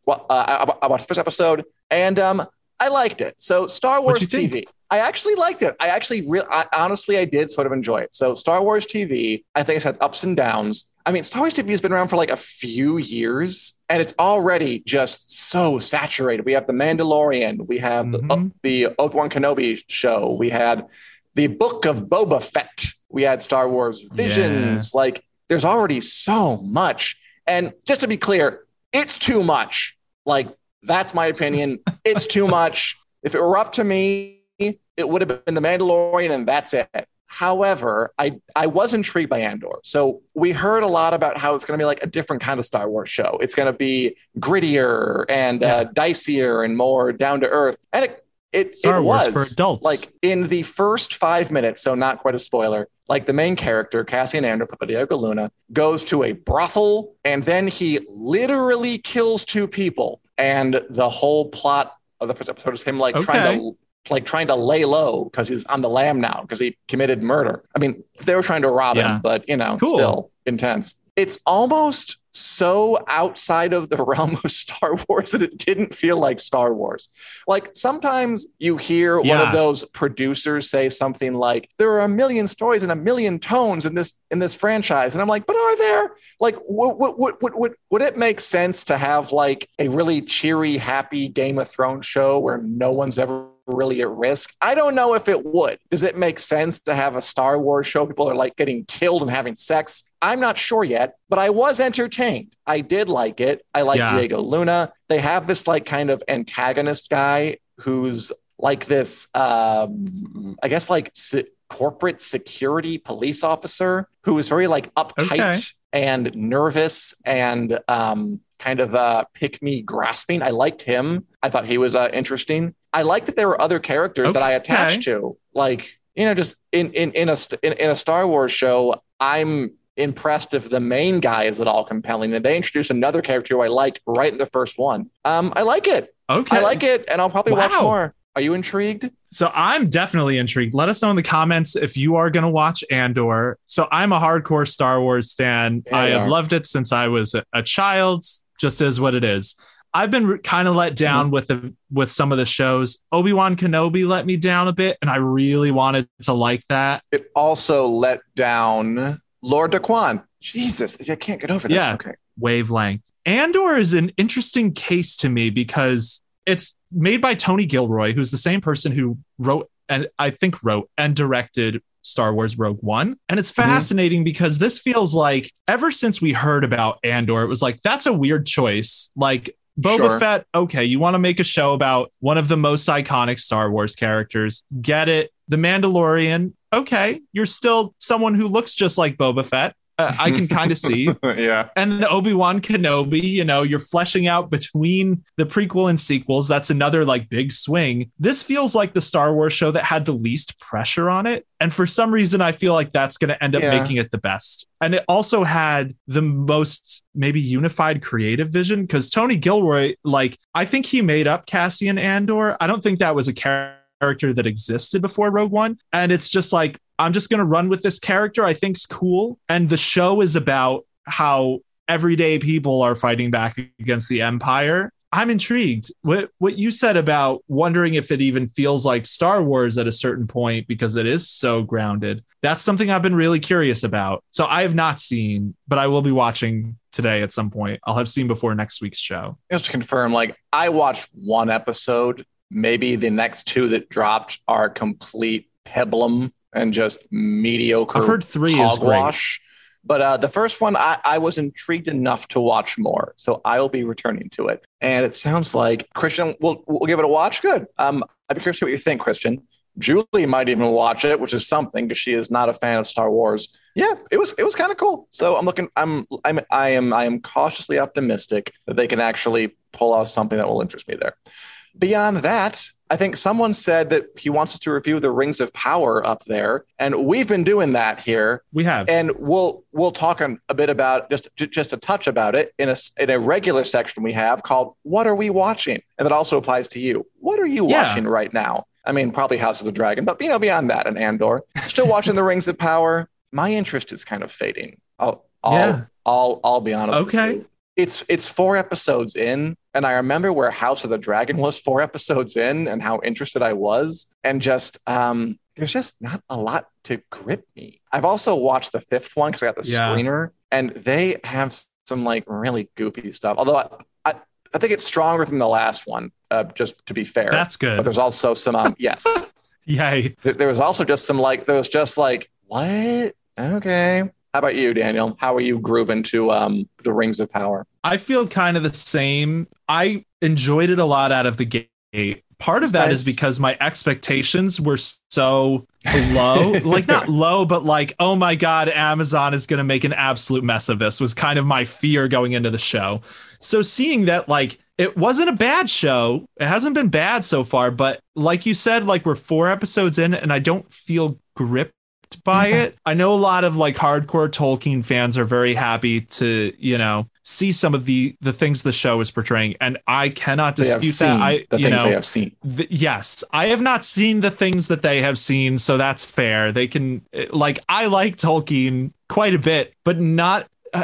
Well, I watched the first episode, and I liked it. So Star Wars TV. I actually liked it. Honestly, I did sort of enjoy it. So Star Wars TV, I think it's had ups and downs. I mean, Star Wars TV has been around for like a few years, and it's already just so saturated. We have The Mandalorian. We have the Obi-Wan Kenobi show. We had the Book of Boba Fett. We had Star Wars Visions. Yeah. Like, there's already so much. And just to be clear, it's too much. Like, that's my opinion. It's too much. If it were up to me, it would have been The Mandalorian, and that's it. However, I was intrigued by Andor. So we heard a lot about how it's going to be like a different kind of Star Wars show. It's going to be grittier and dicier and more down to earth. And it was for adults. Like in the first 5 minutes, so not quite a spoiler, like the main character, Cassian Andor, played by Diego Luna, goes to a brothel, and then he literally kills 2 people. And the whole plot of the first episode is him trying to lay low because he's on the lam now because he committed murder. I mean, they were trying to rob him, but still intense. It's almost so outside of the realm of Star Wars that it didn't feel like Star Wars. Like sometimes you hear one of those producers say something like, there are a million stories and a million tones in this franchise. And I'm like, but are there? Like, would it make sense to have like a really cheery, happy Game of Thrones show where no one's ever really at risk? I don't know if it would. Does it make sense to have a Star Wars show? People are like getting killed and having sex. I'm not sure yet, but I was entertained. I did like it. I like Diego Luna. They have this like kind of antagonist guy who's like this, I guess like corporate security police officer who is very like uptight and nervous and kind of pick me grasping. I liked him. I thought he was interesting. I liked that there were other characters that I attached to, like, just in a Star Wars show. I'm impressed if the main guy is at all compelling, and they introduced another character who I liked right in the first one. I like it. I like it, and I'll probably watch more. Are you intrigued? So I'm definitely intrigued. Let us know in the comments if you are going to watch Andor. So I'm a hardcore Star Wars fan. I have loved it since I was a child. Just is what it is. I've been kind of let down with some of the shows. Obi-Wan Kenobi let me down a bit, and I really wanted to like that. It also let down Lord Daquan. Jesus, I can't get over this. Yeah, okay. Wavelength. Andor is an interesting case to me because it's made by Tony Gilroy, who's the same person who wrote and directed Star Wars Rogue One. And it's fascinating because this feels like ever since we heard about Andor, it was like, that's a weird choice. Like Boba Fett, okay, you want to make a show about one of the most iconic Star Wars characters. Get it. The Mandalorian, okay, you're still someone who looks just like Boba Fett. I can kind of see. Yeah. And the Obi-Wan Kenobi, you're fleshing out between the prequel and sequels. That's another like big swing. This feels like the Star Wars show that had the least pressure on it. And for some reason, I feel like that's going to end up making it the best. And it also had the most maybe unified creative vision because Tony Gilroy, I think he made up Cassian Andor. I don't think that was a character that existed before Rogue One. And it's just like, I'm just going to run with this character I think's cool. And the show is about how everyday people are fighting back against the Empire. I'm intrigued. What you said about wondering if it even feels like Star Wars at a certain point because it is so grounded. That's something I've been really curious about. So I have not seen, but I will be watching today at some point. I'll have seen before next week's show. Just to confirm, I watched one episode. Maybe the next 2 that dropped are complete peblum and just mediocre. I've heard 3 hogwash. Is great. But the first one, I was intrigued enough to watch more. So I'll be returning to it. And it sounds like, Christian, we'll give it a watch. Good. I'd be curious what you think, Christian. Julie might even watch it, which is something because she is not a fan of Star Wars. Yeah, it was kind of cool. So I am cautiously optimistic that they can actually pull out something that will interest me there. Beyond that, I think someone said that he wants us to review the Rings of Power up there, and we've been doing that here. We have, and we'll talk a bit about just a touch about it in a regular section we have called "What Are We Watching?" and that also applies to you. What are you watching right now? I mean, probably House of the Dragon, but beyond that, and Andor. Still watching the Rings of Power. My interest is kind of fading. I'll be honest. Okay. With you. it's 4 episodes in, and I remember where House of the Dragon was 4 episodes in and how interested I was, and just there's just not a lot to grip me. I've also watched the 5th one because I got the screener, and they have some like really goofy stuff. Although I think it's stronger than the last one, just to be fair. That's good. But there's also some yes. Yay. There was also just some like, there was just like, what? Okay. How about you, Daniel? How are you grooving to the Rings of Power? I feel kind of the same. I enjoyed it a lot out of the gate. Part of that is because my expectations were so low, like not low, but like, oh my God, Amazon is going to make an absolute mess of this was kind of my fear going into the show. So seeing that, like, it wasn't a bad show. It hasn't been bad so far, but like you said, like we're 4 episodes in and I don't feel gripped by it. I know a lot of like hardcore Tolkien fans are very happy to, you know, see some of the things the show is portraying, and I cannot dispute that. They have seen. Yes, I have not seen the things that they have seen, so that's fair. They can, like, I like Tolkien quite a bit, but not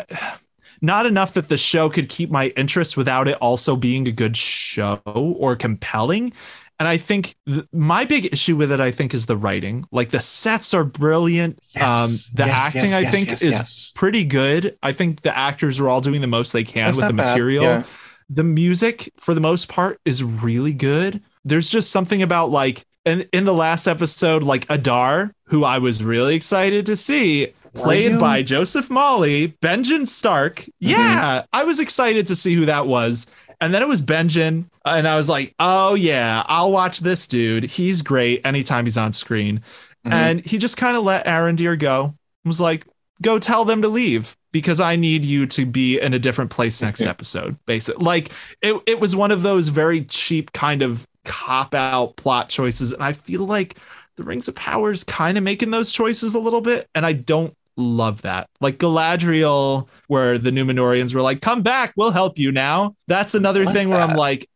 enough that the show could keep my interest without it also being a good show or compelling. And I think my big issue with it, I think, is the writing. Like, the sets are brilliant. Acting, I think, is pretty good. I think the actors are all doing the most they can with the material. Yeah. The music, for the most part, is really good. There's just something about, like, in the last episode, like, Adar, who I was really excited to see, played by Joseph Mawle, Benjen Stark. Mm-hmm. Yeah, I was excited to see who that was. And then it was Benjen, and I was like, oh, yeah, I'll watch this dude. He's great anytime he's on screen. Mm-hmm. And he just kind of let Arondir go. Was like, go tell them to leave because I need you to be in a different place next episode, basically. Like, it was one of those very cheap kind of cop-out plot choices. And I feel like the Rings of Power is kind of making those choices a little bit, and I don't love that. Like Galadriel, where the Númenóreans were like, come back, we'll help you now. That's another thing where I'm like,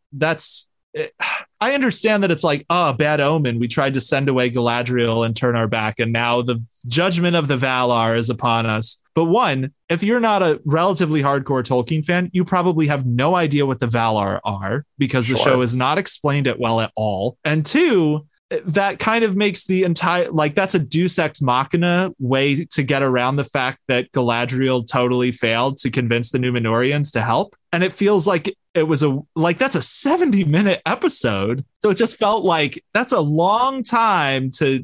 I understand that it's like, oh, bad omen. We tried to send away Galadriel and turn our back, and now the judgment of the Valar is upon us. But one, if you're not a relatively hardcore Tolkien fan, you probably have no idea what the Valar are because the show has not explained it well at all. And two, that kind of makes the entire, like, that's a Deus Ex Machina way to get around the fact that Galadriel totally failed to convince the Númenóreans to help. And it feels like it was that's a 70-minute episode. So it just felt like that's a long time to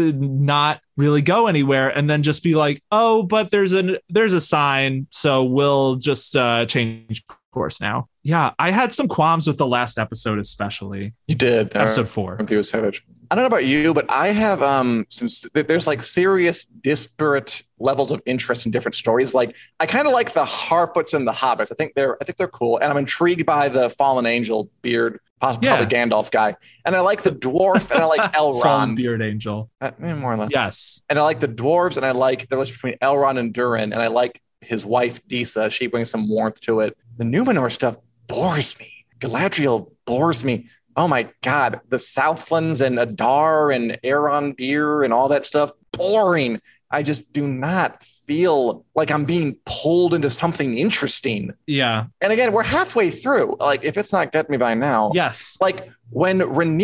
not really go anywhere and then just be like, oh, but there's a sign, so we'll just change course now. Yeah, I had some qualms with the last episode, especially. You did. Episode 4. I don't know about you, but I have there's like serious disparate levels of interest in different stories. Like, I kind of like the Harfoots and the Hobbits. I think they're cool, and I'm intrigued by the fallen angel beard, possibly Gandalf guy. And I like the dwarf, and I like Elrond. Fallen beard angel. More or less. Yes. And I like the dwarves, and I like the relationship between Elrond and Durin, and I like his wife Disa. She brings some warmth to it. The Númenor stuff bores me. Galadriel bores me. Oh my God, the Southlands and Adar and Arondir and all that stuff, boring. I just do not feel like I'm being pulled into something interesting. Yeah. And again, we're halfway through. Like, if it's not getting me by now. Yes. Like, when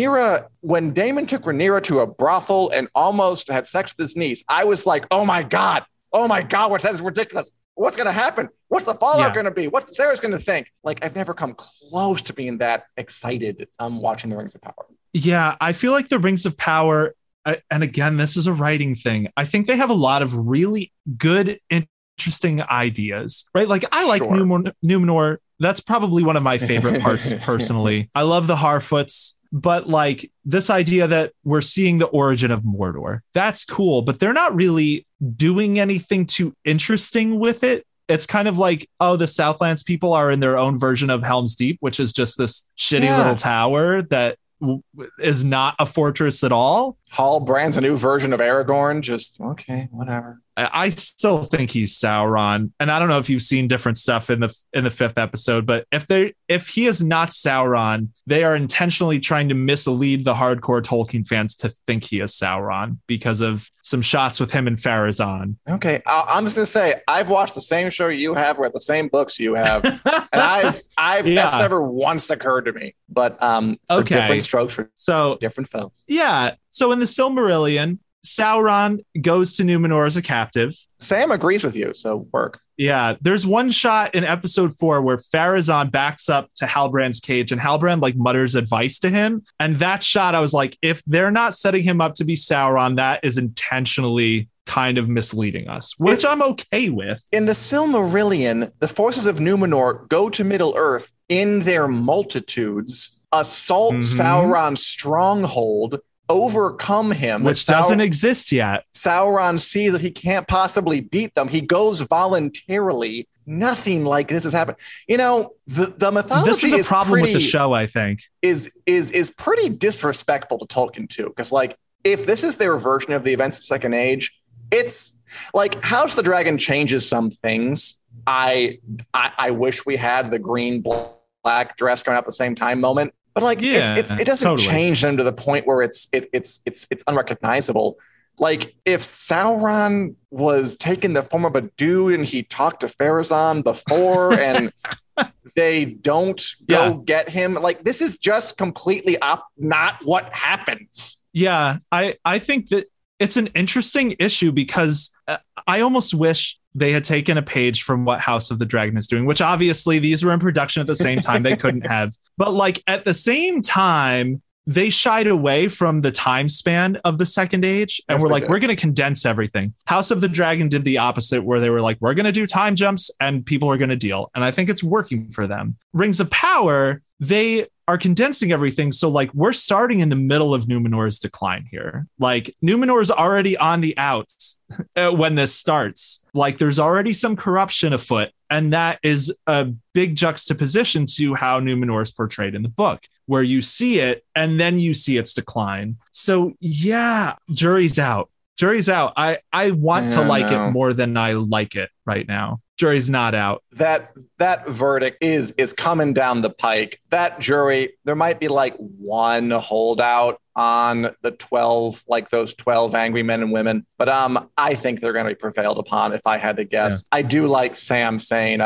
Daemon took Rhaenyra to a brothel and almost had sex with his niece, I was like, oh my God, that is ridiculous. What's going to happen? What's the fallout going to be? What's Sarah's going to think? Like, I've never come close to being that excited watching The Rings of Power. Yeah, I feel like The Rings of Power, and again, this is a writing thing. I think they have a lot of really good, interesting ideas, right? Like, I like Númenor. That's probably one of my favorite parts personally. I love the Harfoots. But like, this idea that we're seeing the origin of Mordor, that's cool, but they're not really doing anything too interesting with it. It's kind of like, oh, the Southlands people are in their own version of Helm's Deep, which is just this shitty little tower that is not a fortress at all. Hall Brand's a new version of Aragorn. Just okay, whatever. I still think he's Sauron, and I don't know if you've seen different stuff in the fifth episode, but if he is not Sauron, they are intentionally trying to mislead the hardcore Tolkien fans to think he is Sauron because of some shots with him and Pharazôn. Okay, I'm just gonna say I've watched the same show you have, read the same books you have, and I've that's never once occurred to me. But for different strokes for different folks. Yeah. So in the Silmarillion, Sauron goes to Numenor as a captive. Sam agrees with you, so work. Yeah, there's one shot in episode 4 where Pharazôn backs up to Halbrand's cage and Halbrand like mutters advice to him. And that shot, I was like, if they're not setting him up to be Sauron, that is intentionally kind of misleading us, which I'm okay with. In the Silmarillion, the forces of Numenor go to Middle-earth in their multitudes, assault Sauron's stronghold, overcome him, which doesn't exist yet. Sauron sees that he can't possibly beat them. He goes voluntarily. Nothing like this has happened. You know, the mythology. This is a problem with the show, I think. Is pretty disrespectful to Tolkien too, because like if this is their version of the events of the Second Age, it's like House of the Dragon changes some things. I wish we had the green black dress going out at the same time moment. But like it doesn't change them to the point where it's unrecognizable. Like if Sauron was taking the form of a dude and he talked to Pharazôn before and they don't go get him, like this is just completely not what happens. Yeah, I think that it's an interesting issue because I almost wish they had taken a page from what House of the Dragon is doing, which obviously these were in production at the same time. They couldn't have. But like at the same time, they shied away from the time span of the Second Age and were like, we're going to condense everything. House of the Dragon did the opposite, where they were like, we're going to do time jumps and people are going to deal. And I think it's working for them. Rings of Power, they are condensing everything. So like we're starting in the middle of Numenor's decline here. Like Numenor's already on the outs when this starts. Like there's already some corruption afoot. And that is a big juxtaposition to how Numenor is portrayed in the book, where you see it and then you see its decline. So yeah, jury's out. Jury's out. I want to like it more than I like it right now. Jury's not out. That verdict is coming down the pike. That jury, there might be like one holdout on the 12, like those 12 angry men and women. But I think they're going to be prevailed upon if I had to guess. Yeah. I do like Sam saying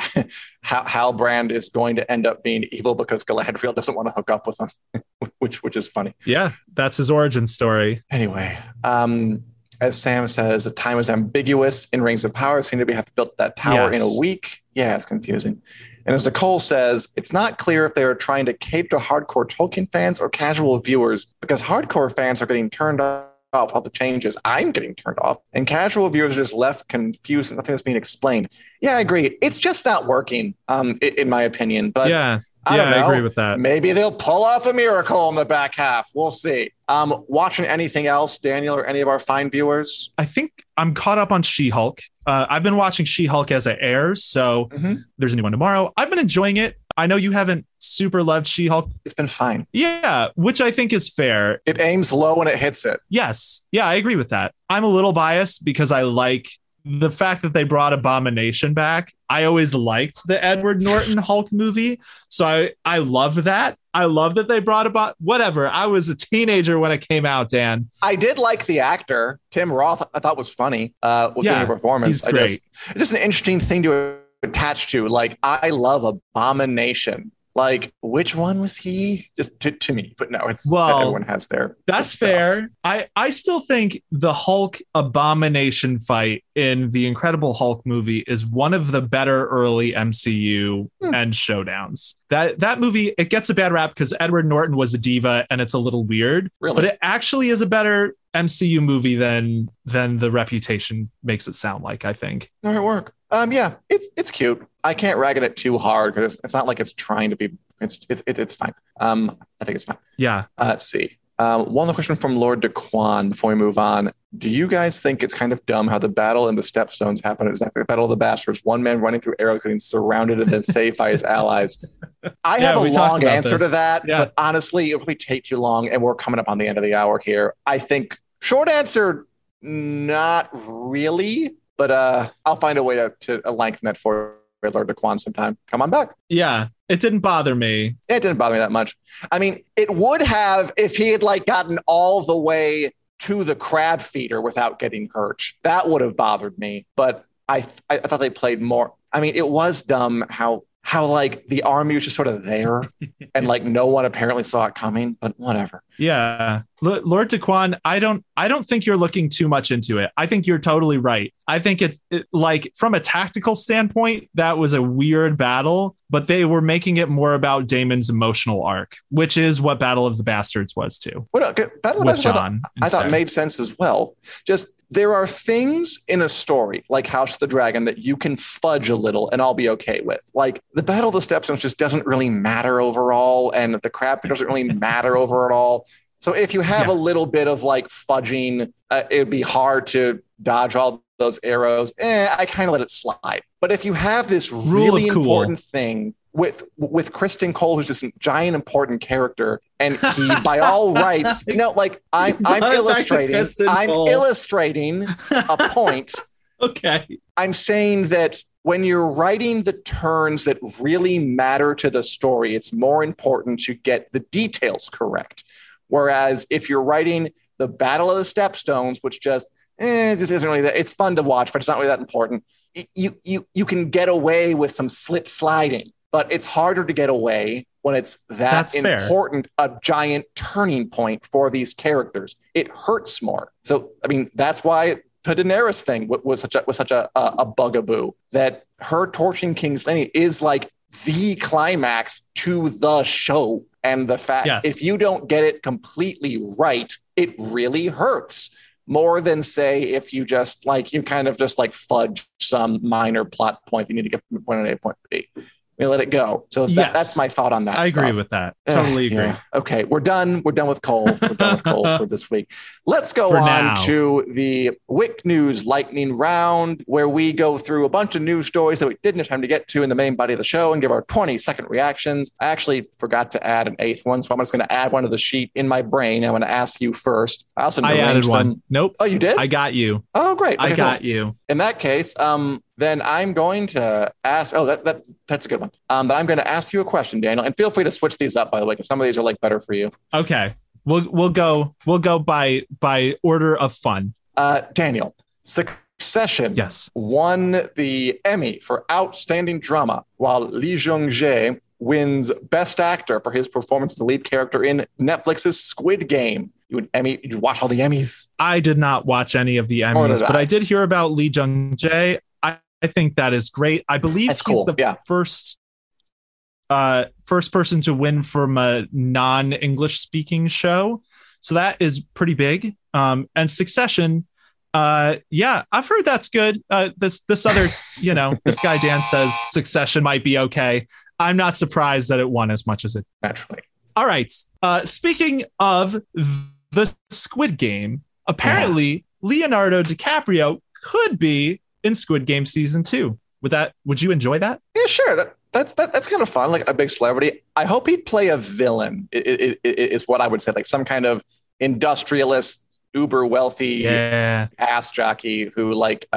Halbrand is going to end up being evil because Galadriel doesn't want to hook up with him, which is funny. Yeah, that's his origin story. Anyway, as Sam says, the time is ambiguous in Rings of Power. Seem to have to build that tower in a week. Yeah, it's confusing. And as Nicole says, it's not clear if they are trying to cater to hardcore Tolkien fans or casual viewers, because hardcore fans are getting turned off all the changes. I'm getting turned off, and casual viewers are just left confused and nothing is being explained. Yeah, I agree. It's just not working, in my opinion. But yeah. I don't know. I agree with that. Maybe they'll pull off a miracle in the back half. We'll see. Watching anything else, Daniel, or any of our fine viewers? I think I'm caught up on She-Hulk. I've been watching She-Hulk as it airs, so there's a new one tomorrow. I've been enjoying it. I know you haven't super loved She-Hulk. It's been fine. Yeah, which I think is fair. It aims low and it hits it. Yes. Yeah, I agree with that. I'm a little biased because I like the fact that they brought Abomination back. I always liked the Edward Norton Hulk movie. So I love that. I love that they brought about whatever. I was a teenager when it came out, Dan. I did like the actor. Tim Roth, I thought was funny. Was in the performance. He's great. Just an interesting thing to attach to. Like, I love Abomination. Like, which one was he? Just to me, but no, it's everyone has their. That's fair. I still think the Hulk Abomination fight in the Incredible Hulk movie is one of the better early MCU and showdowns. That movie, it gets a bad rap because Edward Norton was a diva and it's a little weird, but it actually is a better MCU movie than the reputation makes it sound like, I think. All right, work. Yeah, it's cute. I can't rag it too hard because it's not like it's trying to be. It's fine. I think it's fine. Yeah. Let's see. One other question from Lord DeQuan before we move on. Do you guys think it's kind of dumb how the battle in the Stepstones happened exactly the Battle of the Bastards? One man running through arrows, getting surrounded and then saved by his allies. I have a long answer to that, but honestly, it would take too long, and we're coming up on the end of the hour here. I think short answer, not really, but I'll find a way to lengthen that for Lord DeQuan sometime. Come on back. Yeah, it didn't bother me. It didn't bother me that much. I mean, it would have if he had gotten all the way to the crab feeder without getting hurt. That would have bothered me. But I thought they played more. I mean, it was dumb how the army was just sort of there and no one apparently saw it coming, but whatever. Yeah. Lord DeQuan, I don't think you're looking too much into it. I think you're totally right. I think it from a tactical standpoint, that was a weird battle, but they were making it more about Daemon's emotional arc, which is what Battle of the Bastards was too. Well, no, Battle of the Bastards I thought made sense as well. Just there are things in a story like House of the Dragon that you can fudge a little and I'll be okay with. Like the Battle of the Stepstones just doesn't really matter overall, and the crab doesn't really matter overall. So if you have a little bit of fudging, it would be hard to dodge all those arrows. I kind of let it slide. But if you have this really important thing with Kristen Cole, who's just a giant important character, and he, by all rights, I'm illustrating a point. Okay. I'm saying that when you're writing the turns that really matter to the story, it's more important to get the details correct. Whereas if you're writing the Battle of the Stepstones, which just this isn't really that, it's fun to watch, but it's not really that important. You can get away with some slip sliding, but it's harder to get away when it's that's important, a giant turning point for these characters. It hurts more. So, I mean, that's why the Daenerys thing was such a bugaboo, that her torching King's Landing is the climax to the show. And the fact, if you don't get it completely right, it really hurts more than, say, if you just you kind of just fudge some minor plot point that you need to get from point A to point B. Let it go. So that's my thought on that. I agree with that. Totally agree. Yeah. Okay, we're done. We're done with Cole. We're done with Cole for this week. Let's go on to the Wick News Lightning Round, where we go through a bunch of news stories that we didn't have time to get to in the main body of the show and give our 20-second reactions. I actually forgot to add an eighth one, so I'm just going to add one to the sheet in my brain. I'm going to ask you first. I added one. Nope. Oh, you did? I got you. Oh, great. Okay, I got you. In that case, then I'm going to ask. Oh, that's a good one. But I'm going to ask you a question, Daniel, and feel free to switch these up, by the way, because some of these are better for you. Okay, we'll go by order of fun. Daniel, Succession won the Emmy for Outstanding Drama, while Lee Jung-jae wins Best Actor for his performance as the lead character in Netflix's Squid Game. Did you watch all the Emmys? I did not watch any of the Emmys, but I did hear about Lee Jung-jae. I think that is great. I believe he's the first person to win from a non-English speaking show. So that is pretty big. And Succession, I've heard that's good. This other, this guy Dan says Succession might be okay. I'm not surprised that it won as much as it naturally. All right. Speaking of the Squid Game, apparently Leonardo DiCaprio could be in Squid Game season 2. Would you enjoy that? Yeah, sure. That's kind of fun. A big celebrity. I hope he'd play a villain. Is what I would say. Some kind of industrialist, uber wealthy ass jockey who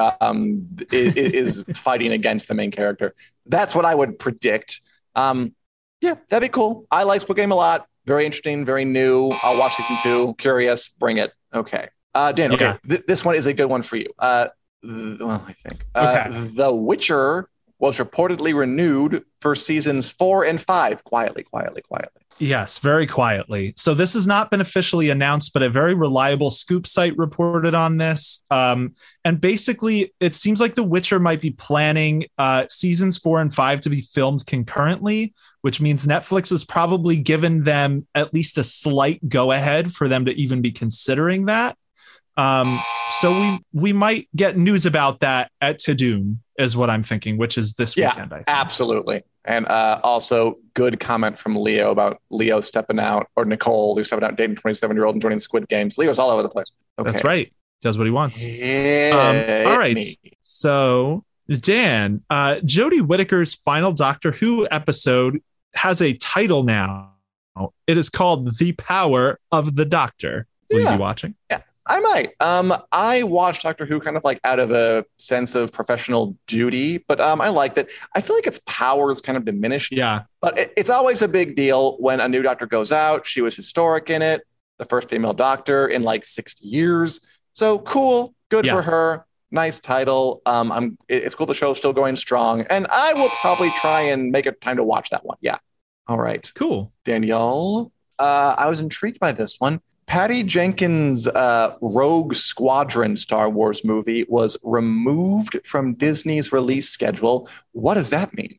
is fighting against the main character. That's what I would predict. That'd be cool. I like Squid Game a lot. Very interesting. Very new. I'll watch season 2. Curious. Bring it. Okay. Dan. Okay. This one is a good one for you. I think The Witcher was reportedly renewed for seasons 4 and 5. Quietly. Yes, very quietly. So this has not been officially announced, but a very reliable scoop site reported on this. And basically, it seems like The Witcher might be planning seasons 4 and 5 to be filmed concurrently, which means Netflix has probably given them at least a slight go ahead for them to even be considering that. So we might get news about that at Tudum, is what I'm thinking, which is this weekend. I think. Absolutely. And also, good comment from Leo about Leo stepping out, or Nicole, who's stepping out, dating 27-year-old and joining Squid Games. Leo's all over the place. Okay. That's right. Does what he wants. Yeah, all right. So, Dan, Jodie Whittaker's final Doctor Who episode has a title now. It is called The Power of the Doctor. Will you be watching? Yeah. I might. I watched Doctor Who kind of like out of a sense of professional duty, but I liked it. I feel like its power is kind of diminished. Yeah. But it's always a big deal when a new doctor goes out. She was historic in it, the first female doctor in like 60 years. So cool. Good for her. Nice title. It's cool the show's still going strong. And I will probably try and make it time to watch that one. Yeah. All right. Cool. Danielle, I was intrigued by this one. Patty Jenkins' Rogue Squadron Star Wars movie was removed from Disney's release schedule. What does that mean?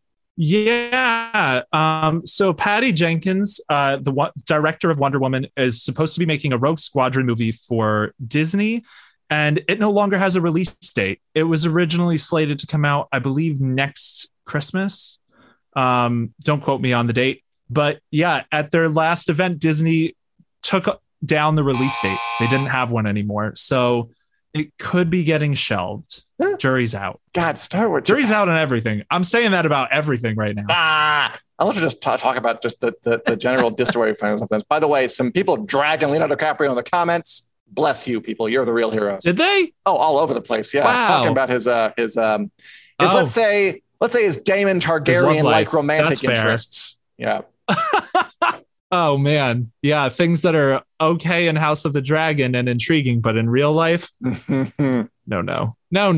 Yeah. So Patty Jenkins, the director of Wonder Woman, is supposed to be making a Rogue Squadron movie for Disney, and it no longer has a release date. It was originally slated to come out, I believe, next Christmas. Don't quote me on the date. But yeah, at their last event, Disney took down the release date. They didn't have one anymore. So it could be getting shelved. Jury's out. God, Star Wars. Jury's out on everything. I'm saying that about everything right now. I'll let you just talk about just the general disarray. By the way, some people dragging Leonardo DiCaprio in the comments. Bless you, people. You're the real heroes. Did they? Oh, all over the place. Yeah. Wow. Talking about his let's say his Daemon Targaryen like romantic interests. Yeah. Oh man. Yeah. Things that are okay in House of the Dragon and intriguing, but in real life, no.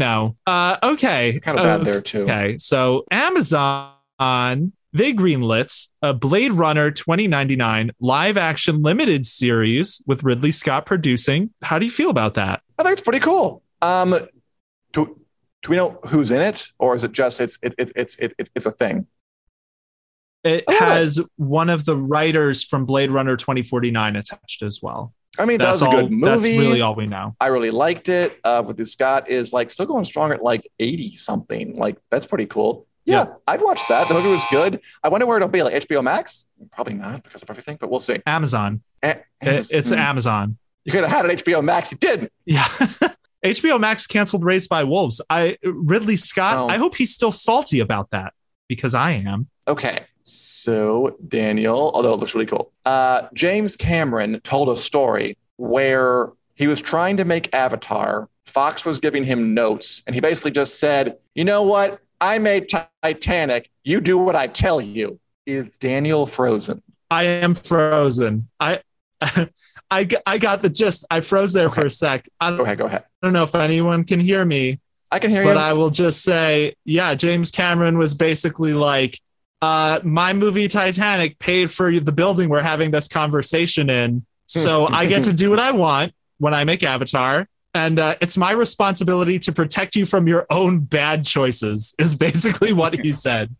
Okay. Kind of bad there too. Okay. So Amazon, they greenlit a Blade Runner 2099 live action limited series with Ridley Scott producing. How do you feel about that? I think it's pretty cool. Do we know who's in it, or is it just it's a thing? It has one of the writers from Blade Runner 2049 attached as well. I mean, that was a good movie. That's really all we know. I really liked it. Ridley Scott is like still going strong at like 80 something. Like that's pretty cool. Yeah, I'd watch that. The movie was good. I wonder where it'll be. Like HBO Max? Probably not because of everything, but we'll see. Amazon. It's Amazon. You could have had an HBO Max. You didn't. Yeah. HBO Max canceled Raised by Wolves. Ridley Scott, I hope he's still salty about that because I am. Okay. So Daniel, although it looks really cool, James Cameron told a story where he was trying to make Avatar. Fox was giving him notes, and he basically just said, "You know what? I made Titanic. You do what I tell you." Is Daniel frozen? I am frozen. I got the gist. I froze there for a sec. Go ahead. I don't know if anyone can hear me. I can hear you. But I will just say, yeah, James Cameron was basically like, my movie Titanic paid for the building we're having this conversation in. So I get to do what I want when I make Avatar. And it's my responsibility to protect you from your own bad choices, is basically what he said.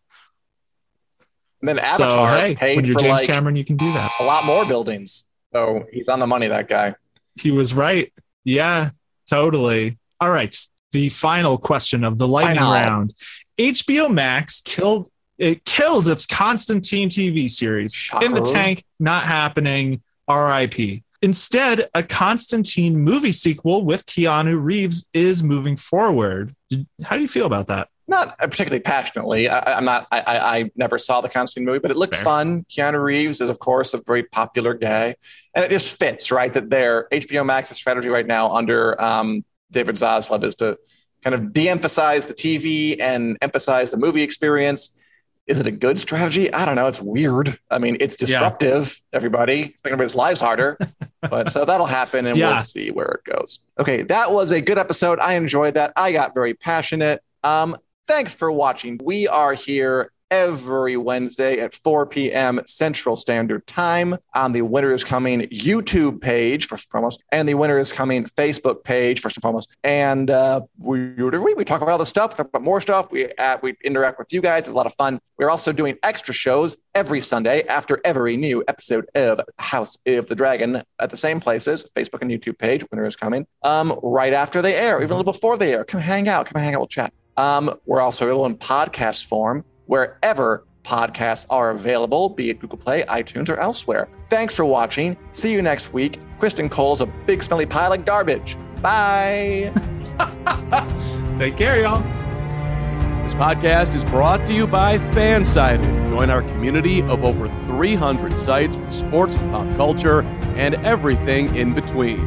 And then Avatar paid when you're for James Cameron, you can do that. A lot more buildings. So he's on the money, that guy. He was right. Yeah, totally. All right. The final question of the lightning round. HBO Max killed its Constantine TV series. Shocker. In the tank, not happening, RIP. Instead, a Constantine movie sequel with Keanu Reeves is moving forward. How do you feel about that? Not particularly passionately. I never saw the Constantine movie, but it looked fun. Keanu Reeves is, of course, a very popular guy. And it just fits, right? That their HBO Max's strategy right now under David Zaslav is to kind of de-emphasize the TV and emphasize the movie experience. Is it a good strategy? I don't know. It's weird. I mean, it's disruptive, everybody. It's making everybody's lives harder. But so that'll happen, and we'll see where it goes. Okay, that was a good episode. I enjoyed that. I got very passionate. Thanks for watching. We are here every Wednesday at 4 p.m. Central Standard Time on the Winter is Coming YouTube page, first and foremost, and the Winter is Coming Facebook page, first and foremost. And we talk about all the stuff, talk about more stuff. We interact with you guys. It's a lot of fun. We're also doing extra shows every Sunday after every new episode of House of the Dragon at the same places, Facebook and YouTube page, Winter is Coming, right after they air, even a little before they air. Come hang out. We'll chat. We're also available in podcast form wherever podcasts are available, be it Google Play, iTunes, or elsewhere. Thanks for watching. See you next week. Kristen Cole's a big smelly pile of garbage. Bye. Take care, y'all. This podcast is brought to you by Fansided. Join our community of over 300 sites from sports to pop culture and everything in between.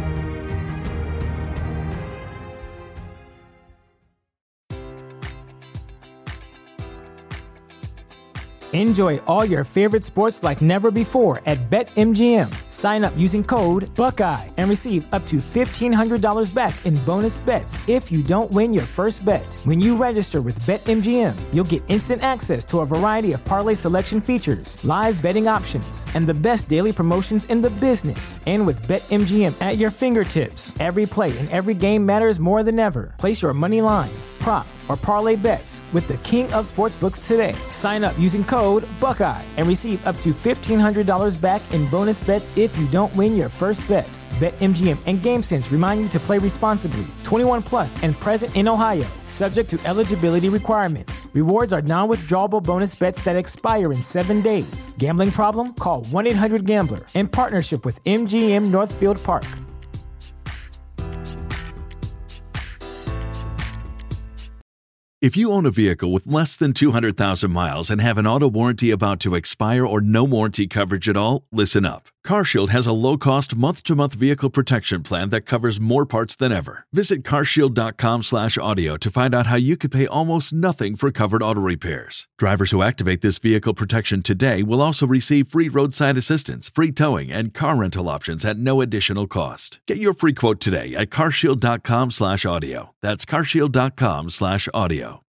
Enjoy all your favorite sports like never before at BetMGM. Sign up using code Buckeye and receive up to $1,500 back in bonus bets if you don't win your first bet. When you register with BetMGM, you'll get instant access to a variety of parlay selection features, live betting options, and the best daily promotions in the business. And with BetMGM at your fingertips, every play and every game matters more than ever. Place your money line, prop, or parlay bets with the king of sportsbooks today. Sign up using code Buckeye and receive up to $1,500 back in bonus bets if you don't win your first bet. BetMGM and GameSense remind you to play responsibly. 21 plus and present in Ohio, subject to eligibility requirements. Rewards are non-withdrawable bonus bets that expire in 7 days. Gambling problem? Call 1-800-GAMBLER. In partnership with MGM Northfield Park. If you own a vehicle with less than 200,000 miles and have an auto warranty about to expire or no warranty coverage at all, listen up. CarShield has a low-cost month-to-month vehicle protection plan that covers more parts than ever. Visit carshield.com/audio to find out how you could pay almost nothing for covered auto repairs. Drivers who activate this vehicle protection today will also receive free roadside assistance, free towing, and car rental options at no additional cost. Get your free quote today at carshield.com/audio. That's carshield.com/audio.